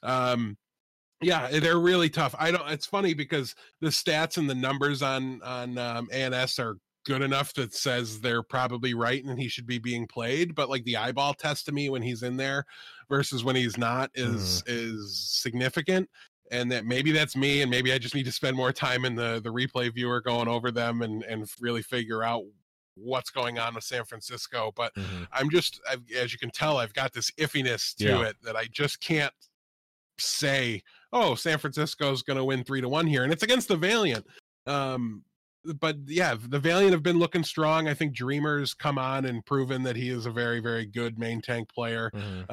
yeah, they're really tough. It's funny because the stats and the numbers on ANS are good enough that says they're probably right and he should be being played, but like the eyeball test to me when he's in there versus when he's not is significant. And that maybe that's me, and maybe I just need to spend more time in the replay viewer going over them and really figure out what's going on with San Francisco. But as you can tell, I've got this iffiness to it that I just can't say, oh, San Francisco's going to win 3-1 here. And it's against the Valiant. But yeah, the Valiant have been looking strong. I think Dreamer's come on and proven that he is a very, very good main tank player.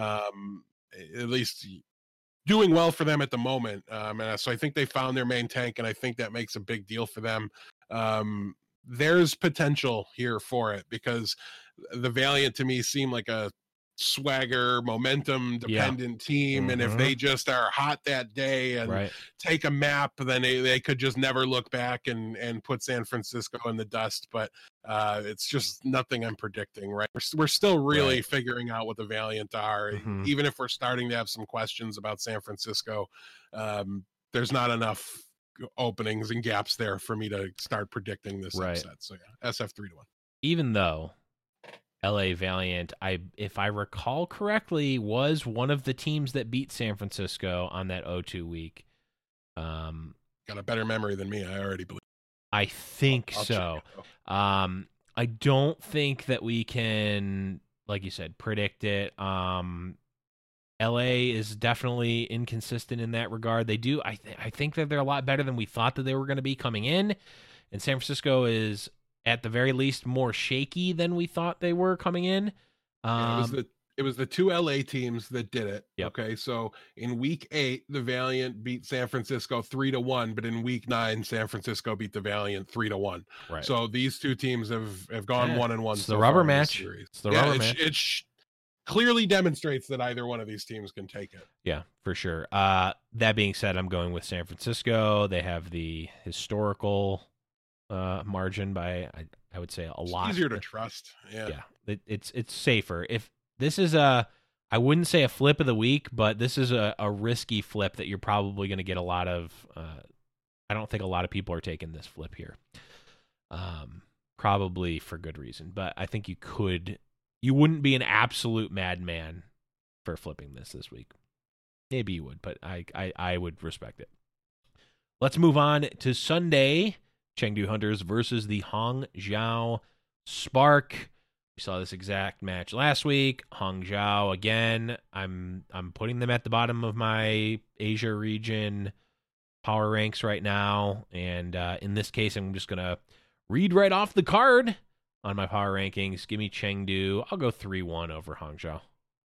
At least doing well for them at the moment. And so I think they found their main tank, and I think that makes a big deal for them. There's potential here for it, because the Valiant to me seem like a swagger, momentum dependent team. And if they just are hot that day and take a map, then they could just never look back and put San Francisco in the dust. But it's just nothing I'm predicting, right? We're still really figuring out what the Valiant are. Even if we're starting to have some questions about San Francisco, there's not enough openings and gaps there for me to start predicting this upset. So yeah, SF 3-1. Even though LA Valiant, if I recall correctly, was one of the teams that beat San Francisco on that 0-2 week. Got a better memory than me, I already believe. I think so. I don't think that we can, like you said, predict it. LA is definitely inconsistent in that regard. They do. I think that they're a lot better than we thought that they were going to be coming in. And San Francisco is, at the very least, more shaky than we thought they were coming in. It was the two LA teams that did it. Okay, so in week 8, the Valiant beat San Francisco 3-1, but in week 9, San Francisco beat the Valiant 3-1. Right. So these two teams have gone 1-1. It's the rubber match. It's the rubber match. clearly demonstrates that either one of these teams can take it. Yeah, for sure. That being said, I'm going with San Francisco. They have the historical margin by I would say a lot. Easier to trust. Yeah, it's safer. If this is I wouldn't say a flip of the week, but this is a risky flip that you're probably going to get a lot of. I don't think a lot of people are taking this flip here. Probably for good reason, but I think you wouldn't be an absolute madman for flipping this week. Maybe you would, but I would respect it. Let's move on to Sunday. Chengdu Hunters versus the Hangzhou Spark. We saw this exact match last week. Hangzhou again. I'm putting them at the bottom of my Asia region power ranks right now, and in this case, I'm just gonna read right off the card on my power rankings. Give me Chengdu. I'll go 3-1 over Hangzhou.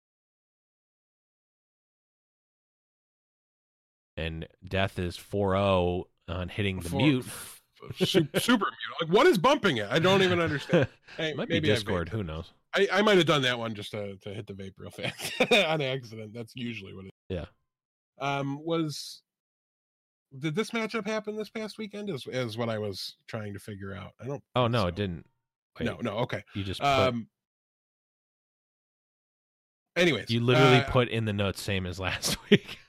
And Death is 4-0 on hitting the mute. Super mute. Like, what is bumping it? I don't even understand. Hey, it might be Discord. Who knows? I might have done that one just to hit the vape real fast on accident. That's usually what it is. Yeah. Did this matchup happen this past weekend? Is what I was trying to figure out. I don't. Oh no, so. It didn't. Wait, no. Okay. You just. Anyways, you literally put in the notes same as last week.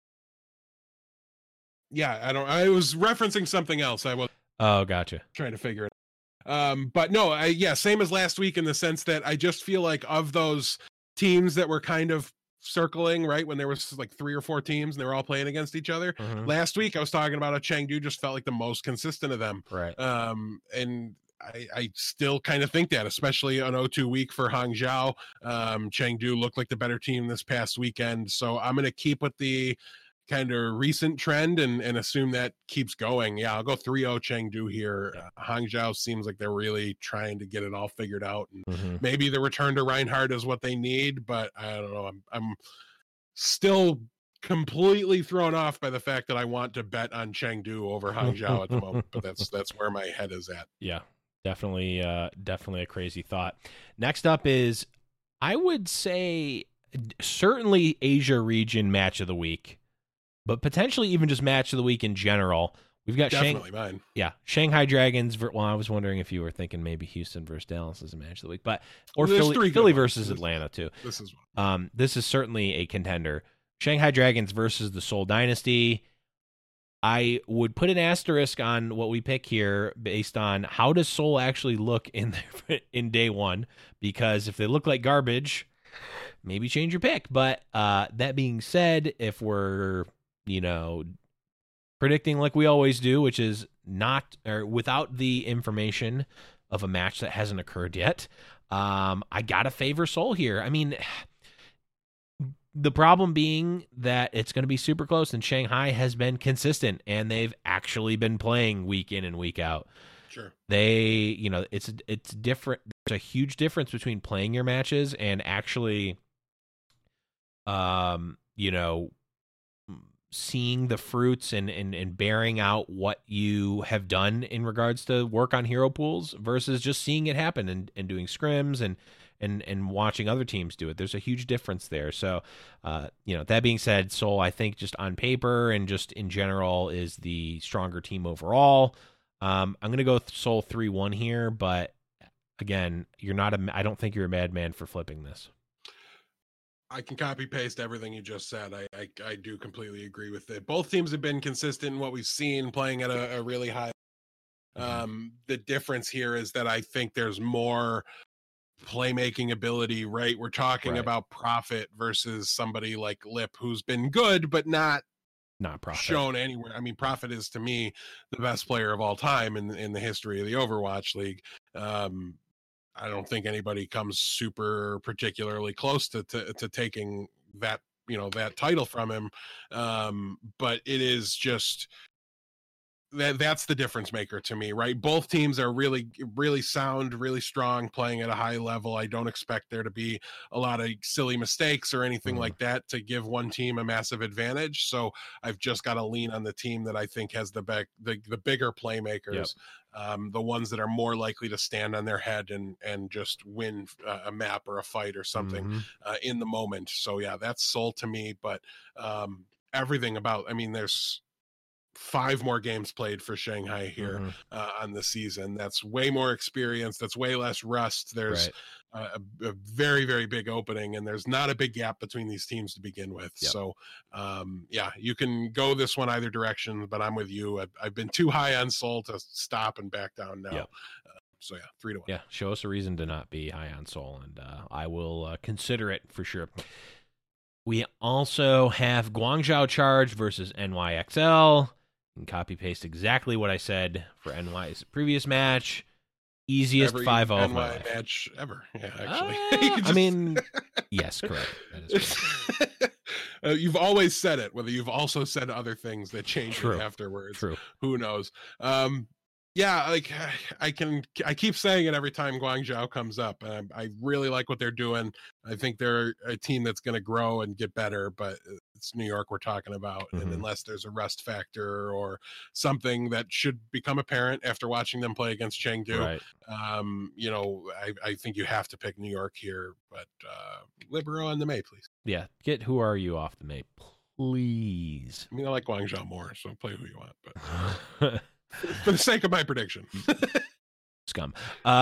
Yeah, I was referencing something else. I was. Oh, gotcha. Trying to figure it out. But no, same as last week in the sense that I just feel like of those teams that were kind of circling, right, when there was like 3 or 4 teams and they were all playing against each other. Mm-hmm. Last week I was talking about a Chengdu just felt like the most consistent of them. Right. And I still kind of think that, especially an 0-2 week for Hangzhou. Chengdu looked like the better team this past weekend. So I'm going to keep with the kind of recent trend and assume that keeps going. Yeah, I'll go 3-0 Chengdu here. Hangzhou seems like they're really trying to get it all figured out. And maybe the return to Reinhardt is what they need, but I don't know. I'm still completely thrown off by the fact that I want to bet on Chengdu over Hangzhou at the moment, but that's where my head is at. Yeah, definitely a crazy thought. Next up is, I would say, certainly Asia region match of the week, but potentially even just match of the week in general. We've got definitely mine. Yeah, Shanghai Dragons. Well, I was wondering if you were thinking maybe Houston versus Dallas as a match of the week, but or Philly versus Atlanta too. This is certainly a contender. Shanghai Dragons versus the Seoul Dynasty. I would put an asterisk on what we pick here based on how does Seoul actually look in day one, because if they look like garbage, maybe change your pick. But that being said, if we're predicting like we always do, which is not or without the information of a match that hasn't occurred yet, I gotta favor Seoul here. I mean, the problem being that it's going to be super close, and Shanghai has been consistent, and they've actually been playing week in and week out. Sure. They, it's different. There's a huge difference between playing your matches and actually, seeing the fruits and bearing out what you have done in regards to work on hero pools versus just seeing it happen and doing scrims and watching other teams do it. There's a huge difference there. So, that being said, Seoul, I think just on paper and just in general is the stronger team overall. I'm going to go Seoul 3-1 here, but again, I don't think you're a madman for flipping this. I can copy paste everything you just said. I do completely agree with it. Both teams have been consistent in what we've seen, playing at a really high. The difference here is that I think there's more playmaking ability, right? We're talking about Profit versus somebody like Lip, who's been good, but not Profit shown anywhere. I mean, Profit is to me the best player of all time in the history of the Overwatch League. I don't think anybody comes super particularly close to taking that, that title from him. But it is just that's the difference maker to me, right? Both teams are really, really sound, really strong, playing at a high level. I don't expect there to be a lot of silly mistakes or anything like that to give one team a massive advantage. So I've just got to lean on the team that I think has the bigger playmakers, the ones that are more likely to stand on their head and just win a map or a fight or something in the moment. So yeah, that's Seoul to me. But everything about, I mean, there's 5 more games played for Shanghai here on the season. That's way more experience. That's way less rust. There's a very, very big opening, and there's not a big gap between these teams to begin with. So, yeah, you can go this one either direction, but I'm with you. I've been too high on Seoul to stop and back down now. So, yeah, 3-1. Yeah, show us a reason to not be high on Seoul, and I will consider it for sure. We also have Guangzhou Charge versus NYXL. And copy paste exactly what I said for NY's previous match. Easiest 5-0 NY match ever. Yeah, actually. I mean, yes, correct. That is correct. You've always said it, whether you've also said other things that change it afterwards. True. Who knows? Yeah, like I keep saying it every time Guangzhou comes up. I really like what they're doing. I think they're a team that's going to grow and get better, but it's New York we're talking about. And unless there's a rust factor or something that should become apparent after watching them play against Chengdu, you know, I think you have to pick New York here. But Libero on the May, please. Yeah, get Who Are You off the May, please. I mean, I like Guangzhou more, so play who you want, but. For the sake of my prediction. Scum.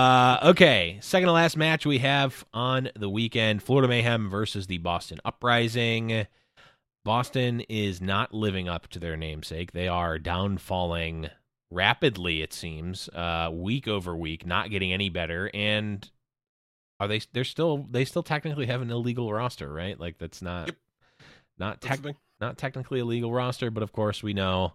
Okay, second to last match we have on the weekend, Florida Mayhem versus the Boston Uprising. Boston is not living up to their namesake. They are downfalling rapidly, it seems, week over week, not getting any better. And they still technically have an illegal roster, right? Like that's not technically a legal roster, but of course we know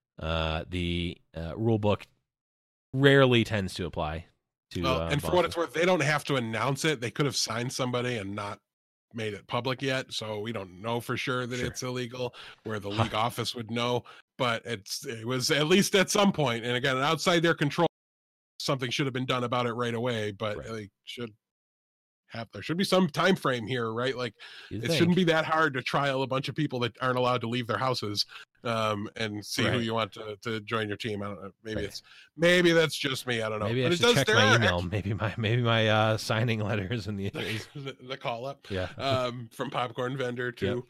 the rule book rarely tends to apply to and for what it's worth, they don't have to announce it. They could have signed somebody and not made it public yet, so we don't know for sure that it's illegal, where the league office would know, but it was at least at some point, and again, outside their control, something should have been done about it right away, but there should be some time frame here, right? Like shouldn't be that hard to trial a bunch of people that aren't allowed to leave their houses and see who you want to join your team. I don't know. Maybe that's just me. I don't know. Maybe I should check my email. Maybe my signing letters and the call up. From Popcorn Vendor to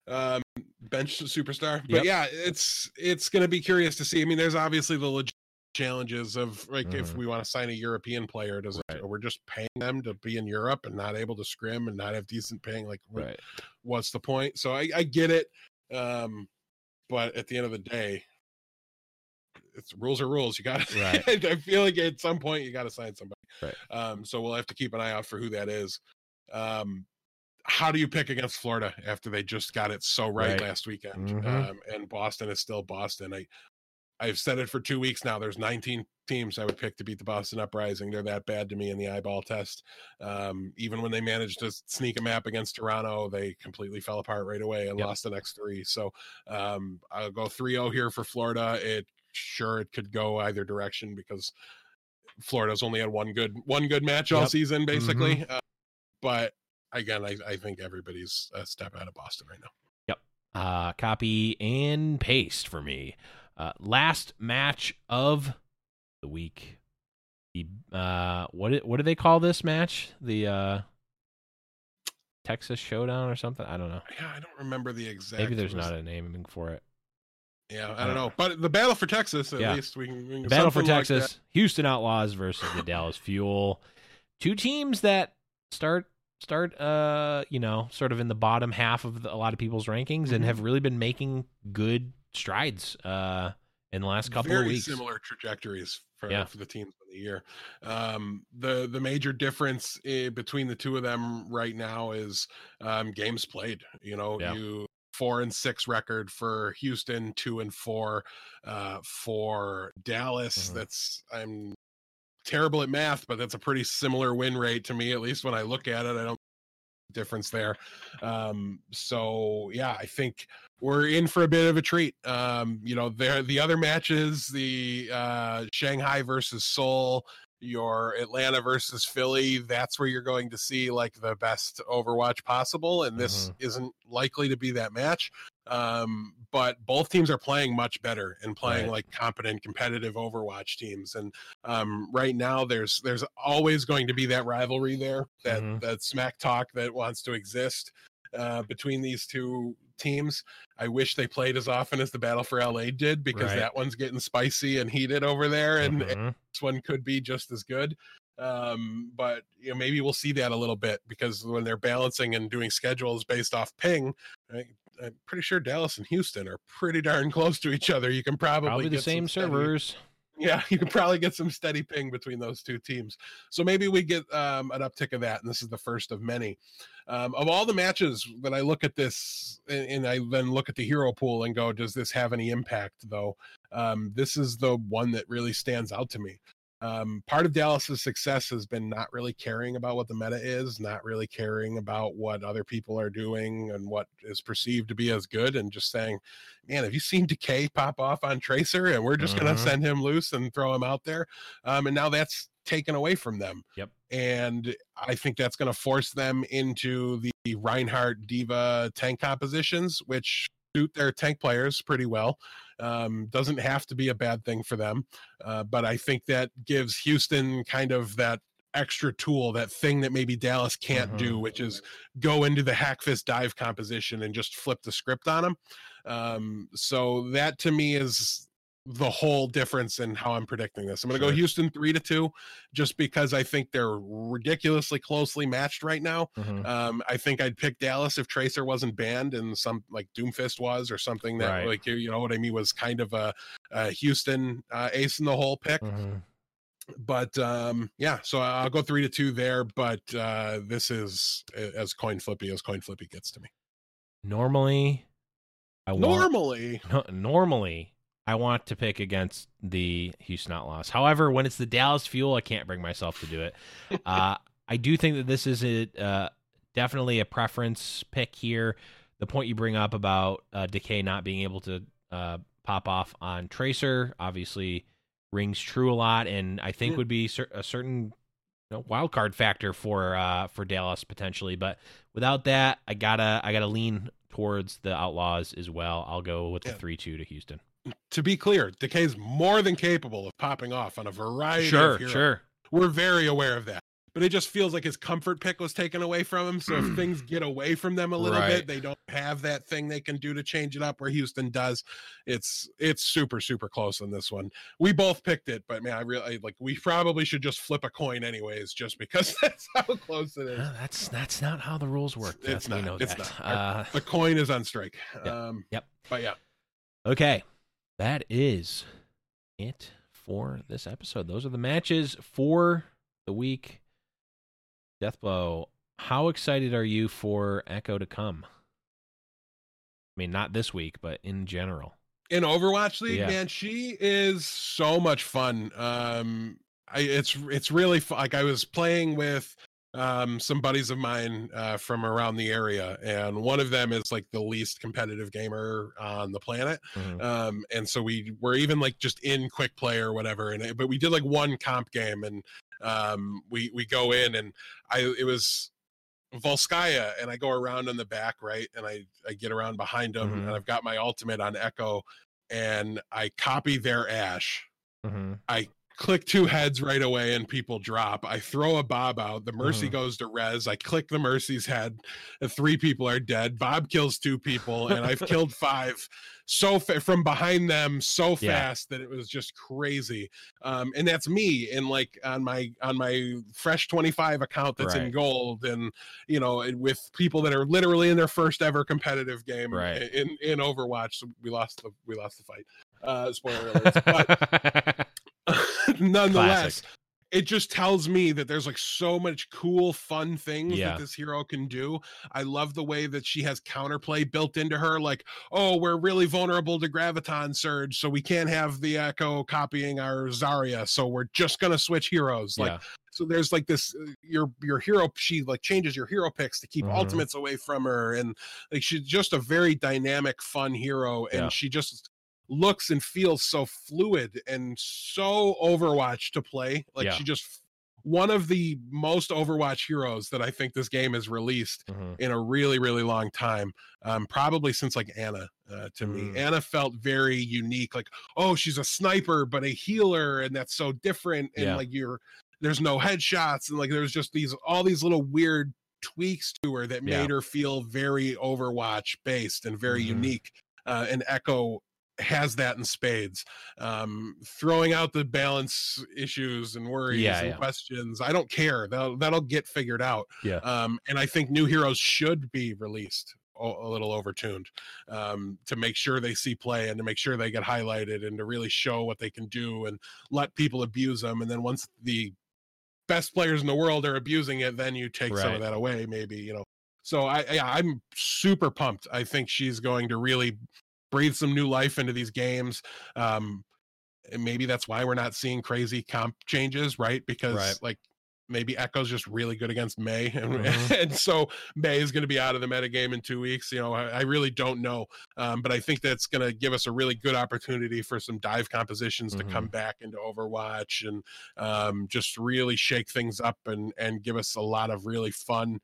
Bench Superstar. But yeah, it's going to be curious to see. I mean, there's obviously the legit challenges of like if we want to sign a European player, we're just paying them to be in Europe and not able to scrim and not have decent paying, like what's the point? So I get it, but at the end of the day, it's rules are rules. You got I feel like at some point you got to sign somebody, so we'll have to keep an eye out for who that is. How do you pick against Florida after they just got it so last weekend? And Boston is still Boston. I've said it for 2 weeks now. There's 19 teams I would pick to beat the Boston Uprising. They're that bad to me in the eyeball test. Even when they managed to sneak a map against Toronto, they completely fell apart right away and lost the next 3. So I'll go 3-0 here for Florida. It could go either direction because Florida's only had one good match all season, basically. But again, I think everybody's a step out of Boston right now. Copy and paste for me. Last match of the week. The what do they call this match? The Texas Showdown or something? I don't know. Yeah, I don't remember the exact. Maybe there's not a naming for it. Yeah, I don't know. But the Battle for Texas, at least we can Battle for Texas, like Houston Outlaws versus the Dallas Fuel. Two teams that start sort of in the bottom half of a lot of people's rankings and have really been making good strides in the last couple of weeks. Very similar trajectories for the teams of the year. The major difference between the two of them right now is games played. You 4-6 record for Houston, 2-4 for Dallas. I'm terrible at math, but that's a pretty similar win rate to me, at least when I look at it. difference there. So yeah, I think we're in for a bit of a treat. The other matches, the Shanghai versus Seoul, your Atlanta versus Philly, that's where you're going to see like the best Overwatch possible, and this isn't likely to be that match. But both teams are playing much better and playing like competent, competitive Overwatch teams. And right now, there's always going to be that rivalry there, that smack talk that wants to exist between these two teams. I wish they played as often as the Battle for LA did, because that one's getting spicy and heated over there, and this one could be just as good. But maybe we'll see that a little bit, because when they're balancing and doing schedules based off ping, I'm pretty sure Dallas and Houston are pretty darn close to each other. You can probably the get same servers. Yeah, you can probably get some steady ping between those two teams. So maybe we get an uptick of that, and this is the first of many. Of all the matches that I look at this, and I then look at the hero pool and go, does this have any impact, though? This is the one that really stands out to me. Part of Dallas's success has been not really caring about what the meta is, not really caring about what other people are doing and what is perceived to be as good, and just saying, man, have you seen Decay pop off on Tracer? And we're just going to send him loose and throw him out there. And now that's taken away from them. Yep. And I think that's going to force them into the Reinhardt Diva tank compositions, which suit their tank players pretty well. Doesn't have to be a bad thing for them. But I think that gives Houston kind of that extra tool, that thing that maybe Dallas can't do, which is go into the Hackfist dive composition and just flip the script on them. So that to me is the whole difference in how I'm predicting this. I'm going to go Houston 3-2, just because I think they're ridiculously closely matched right now. I think I'd pick Dallas if Tracer wasn't banned and some like Doomfist was, or something that like, you know what I mean, was kind of a Houston ace in the hole pick. But yeah, so I'll go 3-2 there. But this is as coin flippy gets to me. Normally I want to pick against the Houston Outlaws. However, when it's the Dallas Fuel, I can't bring myself to do it. I do think that this is definitely a preference pick here. The point you bring up about Decay not being able to pop off on Tracer obviously rings true a lot, and I think would be a certain wild card factor for Dallas potentially. But without that, I gotta lean towards the Outlaws as well. I'll go with the 3-2 to Houston. To be clear, Decay's more than capable of popping off on a variety of heroes. Sure. We're very aware of that. But it just feels like his comfort pick was taken away from him. So if things get away from them a little bit, they don't have that thing they can do to change it up, where Houston does. It's super, super close on this one. We both picked it, but man, we probably should just flip a coin anyways, just because that's how close it is. That's not how the rules work. It's not. The coin is on strike. Yep. But yeah. Okay. That is it for this episode. Those are the matches for the week. Deathblow, how excited are you for Echo to come? I mean, not this week, but in general. In Overwatch League, man, she is so much fun. It's really fun. Like, I was playing with some buddies of mine from around the area, and one of them is like the least competitive gamer on the planet. And so we were even like just in quick play or whatever, but we did like one comp game, and we go in, and it was Volskaya, and I go around in the back, right, and I get around behind them, and I've got my ultimate on Echo, and I copy their Ashe. I click 2 heads right away, and people drop. I throw a Bob out. The Mercy goes to res. I click the Mercy's head, and 3 people are dead. Bob kills 2 people, and I've killed 5 from behind them so fast that it was just crazy. And that's me in like on my Fresh 25 account that's in gold, and with people that are literally in their first ever competitive game in Overwatch. So we lost the fight. Spoiler alerts. But nonetheless, it just tells me that there's like so much cool, fun things that this hero can do. I love the way that she has counterplay built into her. Like, oh, we're really vulnerable to Graviton Surge, so we can't have the Echo copying our Zarya, so we're just going to switch heroes. Like, So there's like this your hero, she like changes your hero picks to keep Mhm. ultimates away from her, and like she's just a very dynamic, fun hero, and Yeah. she just looks and feels so fluid and so Overwatch to play. Like Yeah. she just one of the most Overwatch heroes that I think this game has released Mhm. in a really, really long time. Probably since like Anna, to me. Mm. Anna felt very unique. Like, oh, she's a sniper, but a healer, and that's so different. And Yeah. like there's no headshots, and like there's just all these little weird tweaks to her that Yeah. made her feel very Overwatch based and very Mhm. unique. And Echo has that in spades. Throwing out the balance issues and worries and questions, I don't care. That'll get figured out. Yeah. And I think new heroes should be released a little overtuned, to make sure they see play and to make sure they get highlighted and to really show what they can do and let people abuse them. And then once the best players in the world are abusing it, then you take some of that away, maybe, you know. So I'm super pumped. I think she's going to really breathe some new life into these games. And maybe that's why we're not seeing crazy comp changes, right? Because like maybe Echo's just really good against Mei, and, and so Mei is going to be out of the metagame in 2 weeks. You know, I really don't know, but I think that's going to give us a really good opportunity for some dive compositions to come back into Overwatch and just really shake things up and give us a lot of really fun,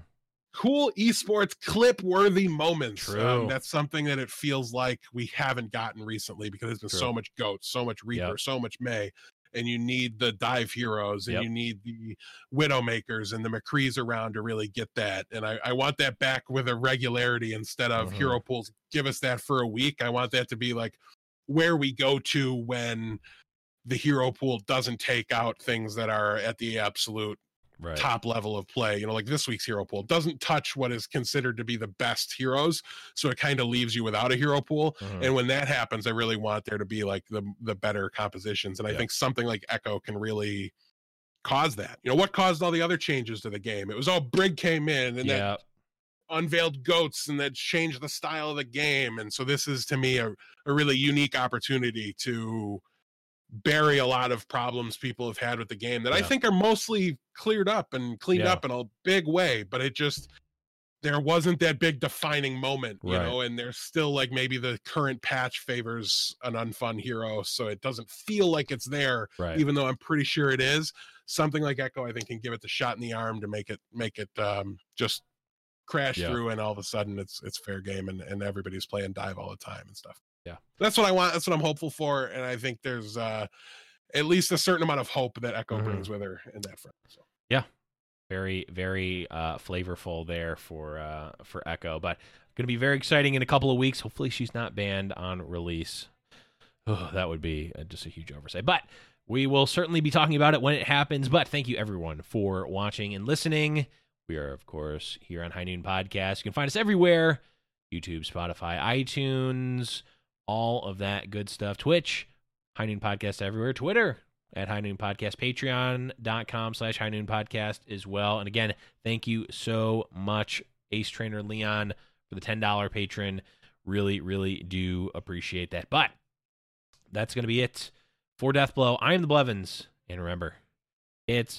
cool esports clip worthy moments. That's something that it feels like we haven't gotten recently because there's been so much Goat, so much Reaper, so much Mei, and you need the dive heroes and you need the Widowmakers and the McCrees around to really get that. And I want that back with a regularity instead of hero pools. Give us that for a week. I want that to be like where we go to when the hero pool doesn't take out things that are at the absolute top level of play. You know, like this week's hero pool doesn't touch what is considered to be the best heroes, so it kind of leaves you without a hero pool. And when that happens, I really want there to be like the better compositions, and I think something like Echo can really cause that. You know, what caused all the other changes to the game? It was all Brig came in and that unveiled goats and that changed the style of the game. And so this is to me a really unique opportunity to bury a lot of problems people have had with the game that I think are mostly cleared up and cleaned up in a big way, but it just, there wasn't that big defining moment, you know, and there's still like maybe the current patch favors an unfun hero, so it doesn't feel like it's there, even though I'm pretty sure it is. Something like Echo, I think, can give it the shot in the arm to make it just crash through, and all of a sudden it's fair game and everybody's playing dive all the time and stuff. That's what I want. That's what I'm hopeful for. And I think there's at least a certain amount of hope that Echo brings with her in that front. So. Very, very flavorful there for Echo, but going to be very exciting in a couple of weeks. Hopefully she's not banned on release. Oh, that would be just a huge oversight. But we will certainly be talking about it when it happens. But thank you, everyone, for watching and listening. We are, of course, here on High Noon Podcast. You can find us everywhere: YouTube, Spotify, iTunes, all of that good stuff. Twitch, High Noon Podcast everywhere. Twitter, at High Noon Podcast. Patreon.com/High Noon Podcast as well. And again, thank you so much, Ace Trainer Leon, for the $10 patron. Really, really do appreciate that. But that's going to be it for Deathblow. I am the Blevins. And remember, it's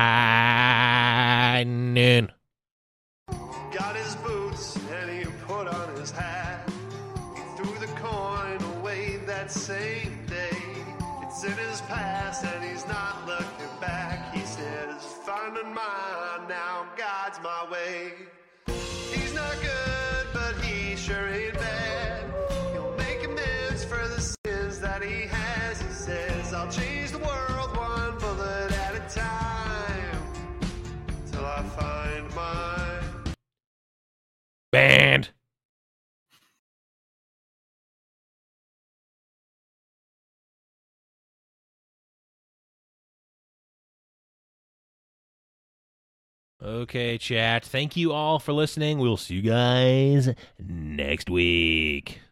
High Noon. Got his boots and he put on his hat. He threw the coin away that same day. It's in his past and he's not looking back. He says, finding mine now, God's my way. He's not good, but he sure ain't bad. He'll make amends for the sins that he has. He says, I'll change the world one bullet at a time till I find mine. Banned. Okay, chat. Thank you all for listening. We'll see you guys next week.